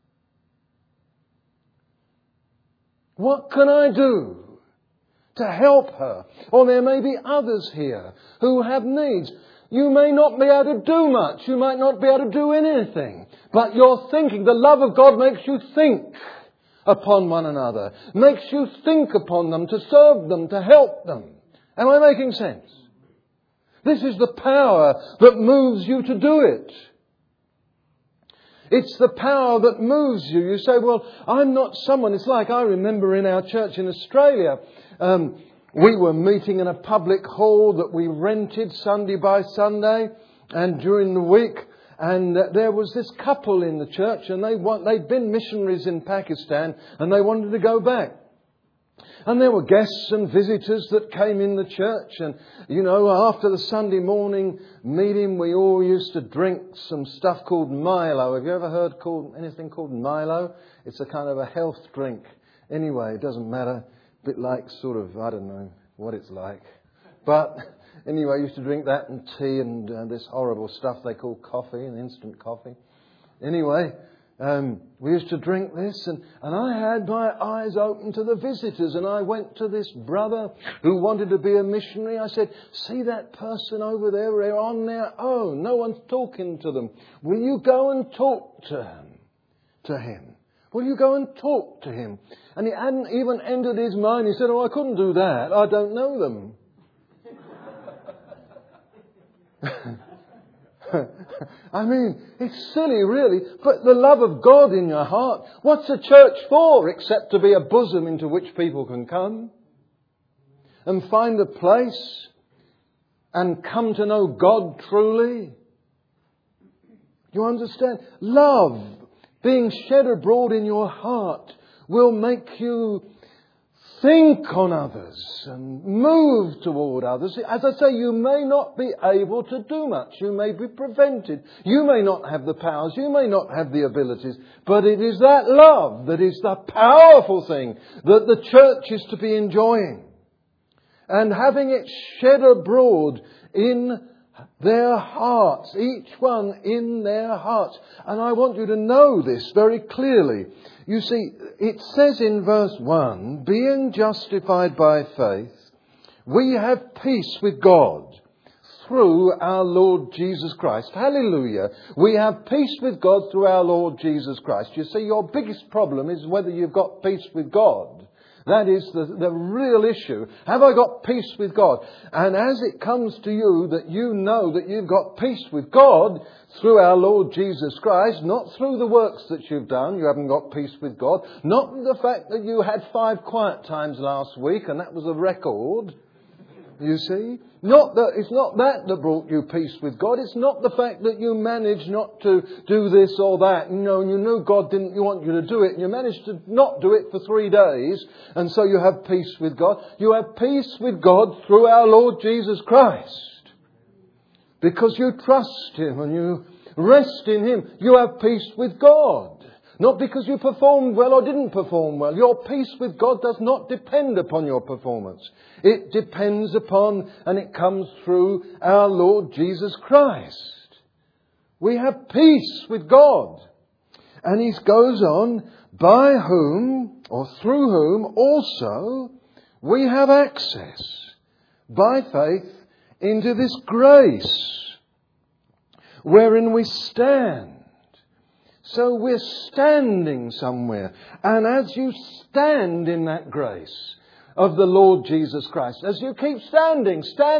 What can I do to help her? Or there may be others here who have needs. You may not be able to do much. You might not be able to do anything. But you're thinking. The love of God makes you think upon one another. Makes you think upon them, to serve them, to help them. Am I making sense? This is the power that moves you to do it. It's the power that moves you. You say, well, I'm not someone. It's like I remember in our church in Australia, we were meeting in a public hall that we rented Sunday by Sunday and during the week. And there was this couple in the church, and they'd been missionaries in Pakistan, and they wanted to go back. And there were guests and visitors that came in the church. And, you know, after the Sunday morning meeting, we all used to drink some stuff called Milo. Have you ever heard anything called Milo? It's a kind of a health drink. Anyway, it doesn't matter. A bit like sort of, I don't know what it's like. But anyway, I used to drink that and tea and this horrible stuff they call coffee and instant coffee. Anyway... we used to drink this, and I had my eyes open to the visitors, and I went to this brother who wanted to be a missionary. I said, see that person over there? They're on their own. No one's talking to them. Will you go and talk to him? Will you go and talk to him? And it hadn't even entered his mind. He said, oh, I couldn't do that. I don't know them. I mean, it's silly really, but the love of God in your heart, what's a church for except to be a bosom into which people can come and find a place and come to know God truly? You understand? Love being shed abroad in your heart will make you think on others and move toward others. As I say, you may not be able to do much. You may be prevented. You may not have the powers. You may not have the abilities. But it is that love that is the powerful thing that the church is to be enjoying. And having it shed abroad in their hearts, each one in their hearts. And I want you to know this very clearly. You see, it says in verse 1, being justified by faith, we have peace with God through our Lord Jesus Christ. Hallelujah. We have peace with God through our Lord Jesus Christ. You see, your biggest problem is whether you've got peace with God. That is the real issue. Have I got peace with God? And as it comes to you that you know that you've got peace with God through our Lord Jesus Christ, not through the works that you've done, you haven't got peace with God, not the fact that you had 5 quiet times last week and that was a record, you see. It's not that brought you peace with God. It's not the fact that you managed not to do this or that. You knew God didn't want you to do it and you managed to not do it for 3 days and so you have peace with God. You have peace with God through our Lord Jesus Christ. Because you trust Him and you rest in Him. You have peace with God. Not because you performed well or didn't perform well. Your peace with God does not depend upon your performance. It depends upon and it comes through our Lord Jesus Christ. We have peace with God. And He goes on, by whom or through whom also we have access by faith into this grace wherein we stand. So we're standing somewhere. And as you stand in that grace of the Lord Jesus Christ, as you keep standing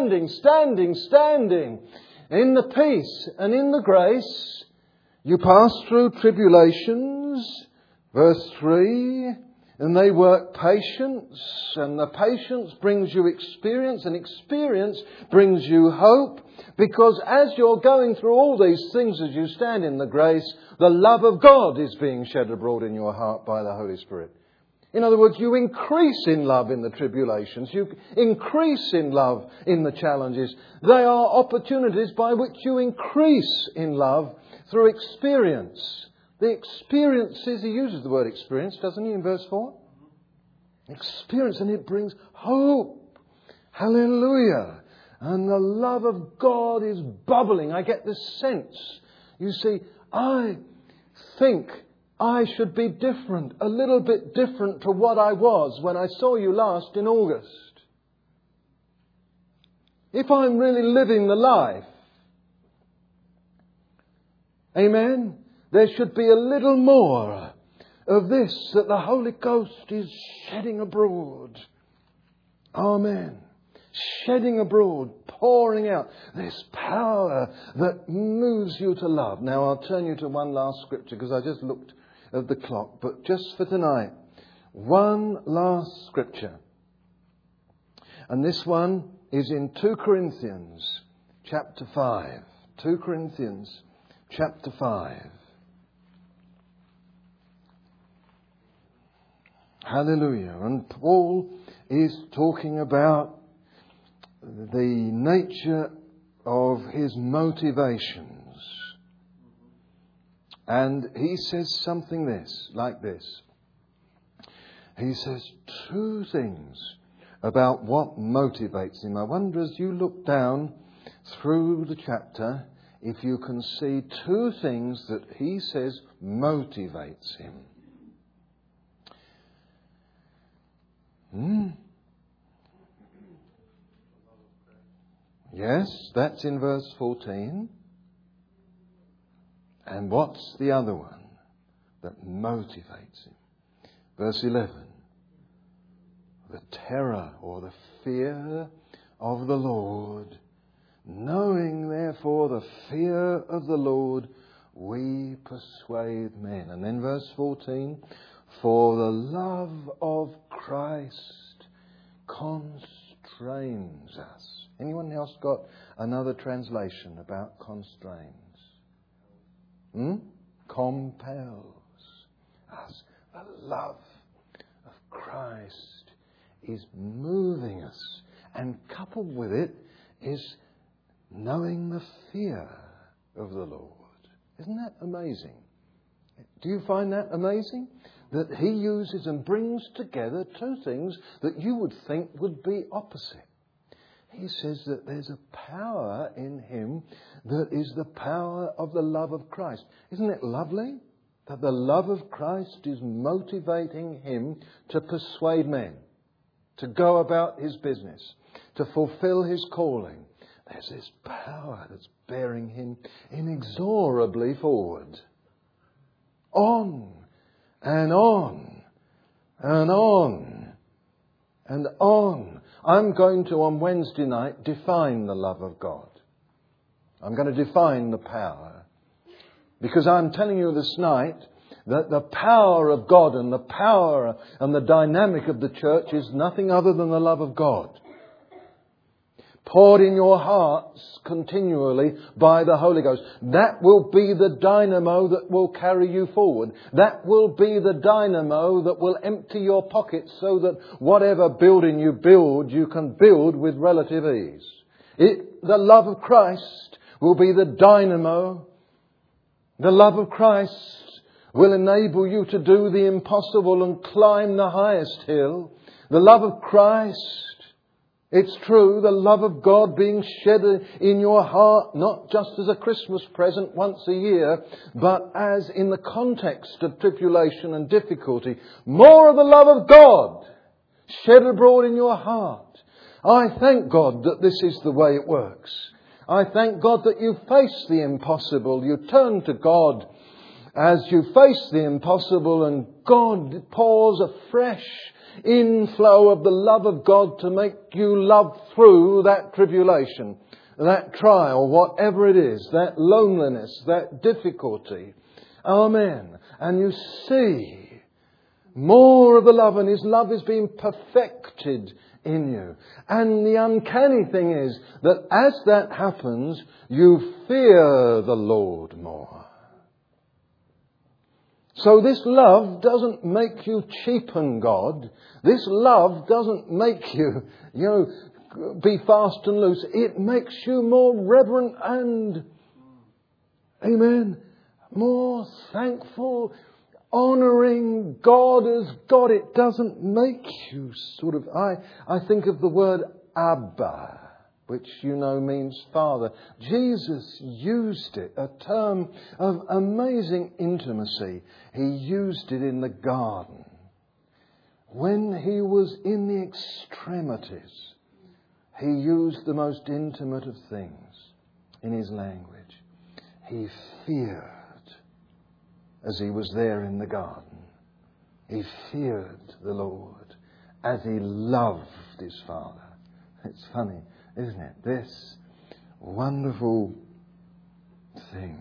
in the peace and in the grace, you pass through tribulations, verse 3, and they work patience, and the patience brings you experience, and experience brings you hope, because as you're going through all these things, as you stand in the grace, the love of God is being shed abroad in your heart by the Holy Spirit. In other words, you increase in love in the tribulations. You increase in love in the challenges. They are opportunities by which you increase in love through experience. The experiences, he uses the word experience, doesn't he, in verse 4? Experience, and it brings hope. Hallelujah. And the love of God is bubbling. I get this sense. You see, I think I should be different, a little bit different to what I was when I saw you last in August. If I'm really living the life, amen, there should be a little more of this that the Holy Ghost is shedding abroad. Amen. Shedding abroad, pouring out this power that moves you to love. Now I'll turn you to one last scripture because I just looked at the clock. But just for tonight, one last scripture. And this one is in 2 Corinthians chapter 5. 2 Corinthians chapter 5. Hallelujah. And Paul is talking about the nature of his motivations. And he says something like this. He says 2 things about what motivates him. I wonder as you look down through the chapter if you can see 2 things that he says motivates him. Yes, that's in verse 14. And what's the other one that motivates him? Verse 11. The terror or the fear of the Lord Knowing therefore the fear of the Lord, we persuade men. And then verse 14, for the love of Christ constrains us. Anyone else got another translation about constrains? Compels us. The love of Christ is moving us. And coupled with it is knowing the fear of the Lord. Isn't that amazing? Do you find that amazing? That he uses and brings together two things that you would think would be opposite. He says that there's a power in him that is the power of the love of Christ. Isn't it lovely that the love of Christ is motivating him to persuade men, to go about his business, to fulfill his calling? There's this power that's bearing him inexorably forward. On and on and on and on. I'm going to, on Wednesday night, define the love of God. I'm going to define the power. Because I'm telling you this night that the power of God and the power and the dynamic of the church is nothing other than the love of God, poured in your hearts continually by the Holy Ghost. That will be the dynamo that will carry you forward. That will be the dynamo that will empty your pockets so that whatever building you build, you can build with relative ease. The love of Christ will be the dynamo. The love of Christ will enable you to do the impossible and climb the highest hill. The love of Christ, it's true, the love of God being shed in your heart, not just as a Christmas present once a year, but as in the context of tribulation and difficulty. More of the love of God shed abroad in your heart. I thank God that this is the way it works. I thank God that you face the impossible. You turn to God as you face the impossible, and God pours a fresh inflow of the love of God to make you love through that tribulation, that trial, whatever it is, that loneliness, that difficulty. Amen. And you see more of the love, and His love is being perfected in you. And the uncanny thing is that as that happens, you fear the Lord more. So this love doesn't make you cheapen God. This love doesn't make you, be fast and loose. It makes you more reverent and, amen, more thankful, honouring God as God. It doesn't make you I think of the word Abba, which means Father. Jesus used it, a term of amazing intimacy. He used it in the garden. When He was in the extremities, He used the most intimate of things in His language. He feared as He was there in the garden. He feared the Lord as He loved His Father. It's funny, isn't it? This wonderful thing.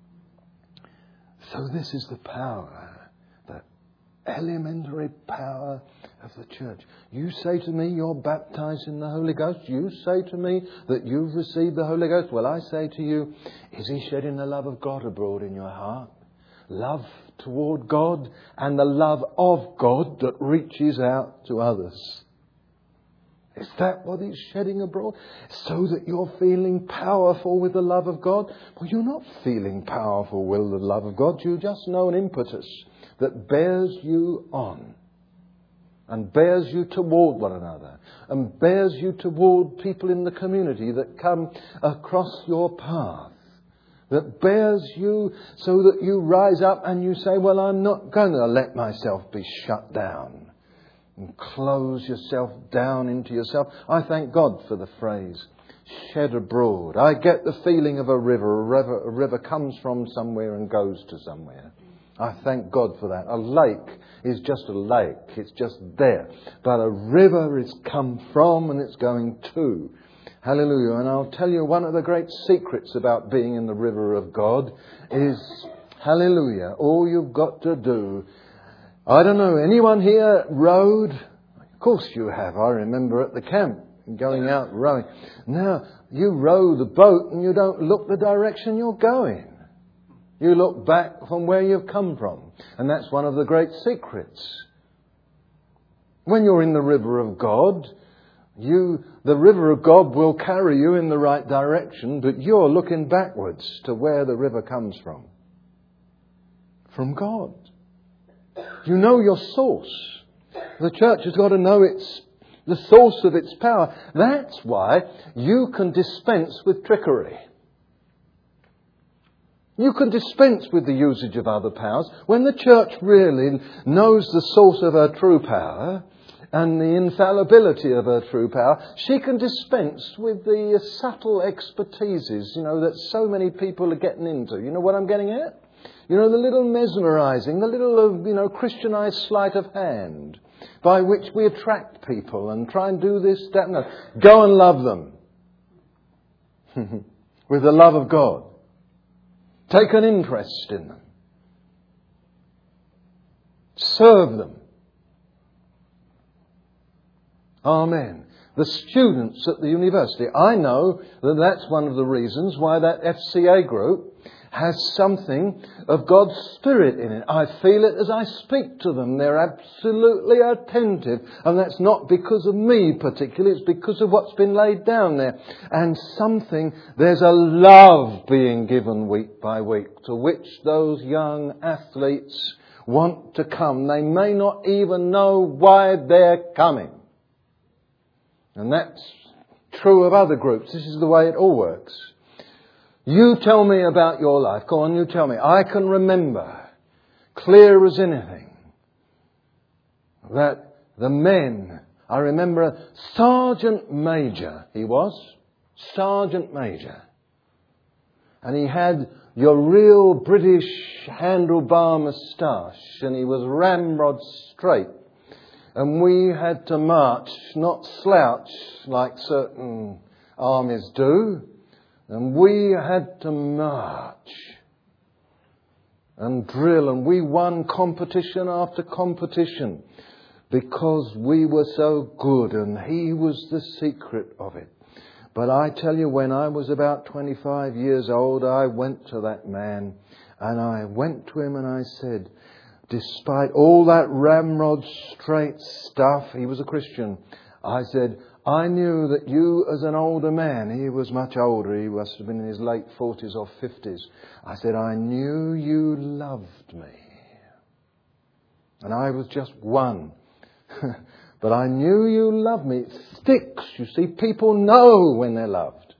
So this is the power, the elementary power of the church. You say to me you're baptized in the Holy Ghost. You say to me that you've received the Holy Ghost. Well, I say to you, is He shedding the love of God abroad in your heart? Love toward God and the love of God that reaches out to others. Is that what He's shedding abroad? So that you're feeling powerful with the love of God? Well, you're not feeling powerful with the love of God. You just know an impetus that bears you on and bears you toward one another and bears you toward people in the community that come across your path. That bears you so that you rise up and you say, well, I'm not going to let myself be shut down. And close yourself down into yourself. I thank God for the phrase, shed abroad. I get the feeling of a river. A river comes from somewhere and goes to somewhere. I thank God for that. A lake is just a lake. It's just there. But a river is come from and it's going to. Hallelujah. And I'll tell you, one of the great secrets about being in the river of God is, hallelujah, all you've got to do. I don't know, anyone here rowed? Of course you have. I remember at the camp going out rowing. Now, you row the boat and you don't look the direction you're going. You look back from where you've come from. And that's one of the great secrets. When you're in the river of God, the river of God will carry you in the right direction, but you're looking backwards to where the river comes from. From God. You know your source. The church has got to know the source of its power. That's why you can dispense with trickery. You can dispense with the usage of other powers. When the church really knows the source of her true power and the infallibility of her true power, she can dispense with the subtle expertises, that so many people are getting into. You know what I'm getting at? The little mesmerising, the little, Christianised sleight of hand by which we attract people and try and do this, that and that. Go and love them with the love of God. Take an interest in them. Serve them. Amen. The students at the university, I know that that's one of the reasons why that FCA group has something of God's Spirit in it. I feel it as I speak to them. They're absolutely attentive. And that's not because of me particularly. It's because of what's been laid down there. And there's a love being given week by week to which those young athletes want to come. They may not even know why they're coming. And that's true of other groups. This is the way it all works. You tell me about your life. Go on, you tell me. I can remember, clear as anything, that the men, I remember a Sergeant Major, he was, Sergeant Major. And he had your real British handlebar moustache, and he was ramrod straight. And we had to march, not slouch like certain armies do. And we had to march and drill, and we won competition after competition because we were so good, and he was the secret of it. But I tell you, when I was about 25 years old, I went to that man, and I went to him and I said, despite all that ramrod straight stuff, he was a Christian, I said, I knew that you as an older man, he was much older, he must have been in his late 40s or 50s. I said, I knew you loved me. And I was just one. But I knew you loved me. It sticks, you see. People know when they're loved.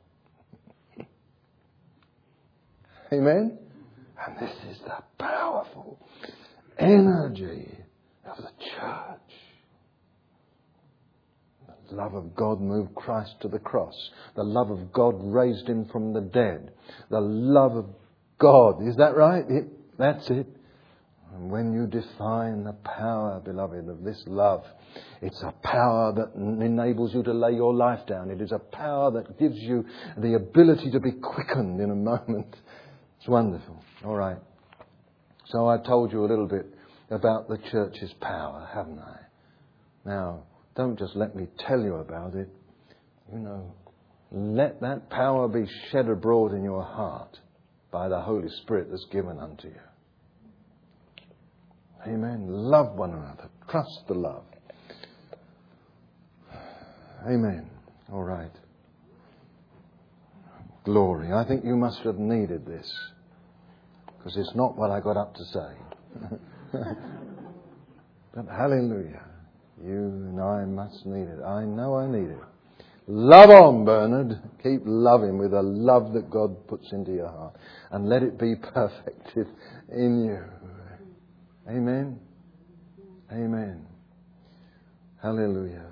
Amen? And this is the powerful energy of the church. The love of God moved Christ to the cross. The love of God raised him from the dead. The love of God. Is that right? That's it. And when you define the power, beloved, of this love, it's a power that enables you to lay your life down. It is a power that gives you the ability to be quickened in a moment. It's wonderful. All right. So I told you a little bit about the church's power, haven't I? Now, don't just let me tell you about it. Let that power be shed abroad in your heart by the Holy Spirit that's given unto you. Amen. Love one another. Trust the love. Amen. All right. Glory. I think you must have needed this, because it's not what I got up to say. But hallelujah. You and I must need it. I know I need it. Love on, Bernard. Keep loving with the love that God puts into your heart. And let it be perfected in you. Amen. Amen. Hallelujah.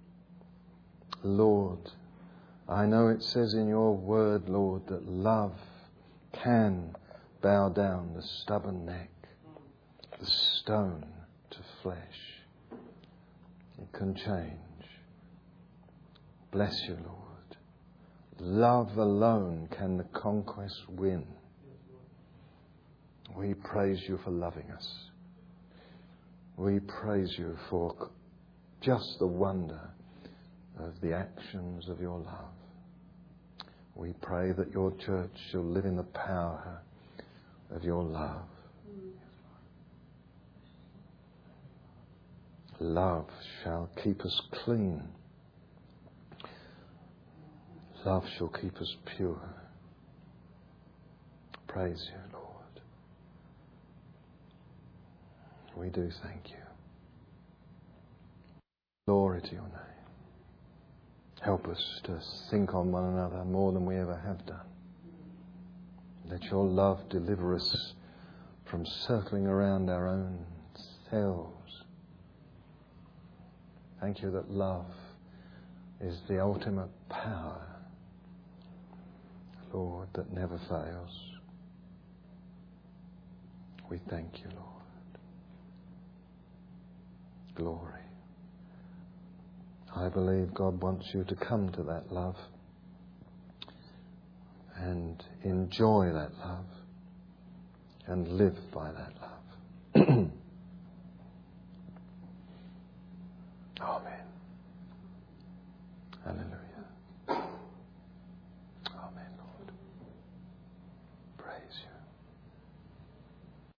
Lord, I know it says in your word, Lord, that love can bow down the stubborn neck, the stone to flesh. It can change. Bless you, Lord. Love alone can the conquest win. We praise you for loving us. We praise you for just the wonder of the actions of your love. We pray that your church shall live in the power of your love. Love shall keep us clean. Love shall keep us pure. Praise you, Lord. We do thank you. Glory to your name. Help us to think on one another more than we ever have done. Let your love deliver us from circling around our own selves. Thank you that love is the ultimate power, Lord, that never fails. We thank you, Lord. Glory. I believe God wants you to come to that love and enjoy that love and live by that love. Amen. Hallelujah. Amen, Lord. Praise you.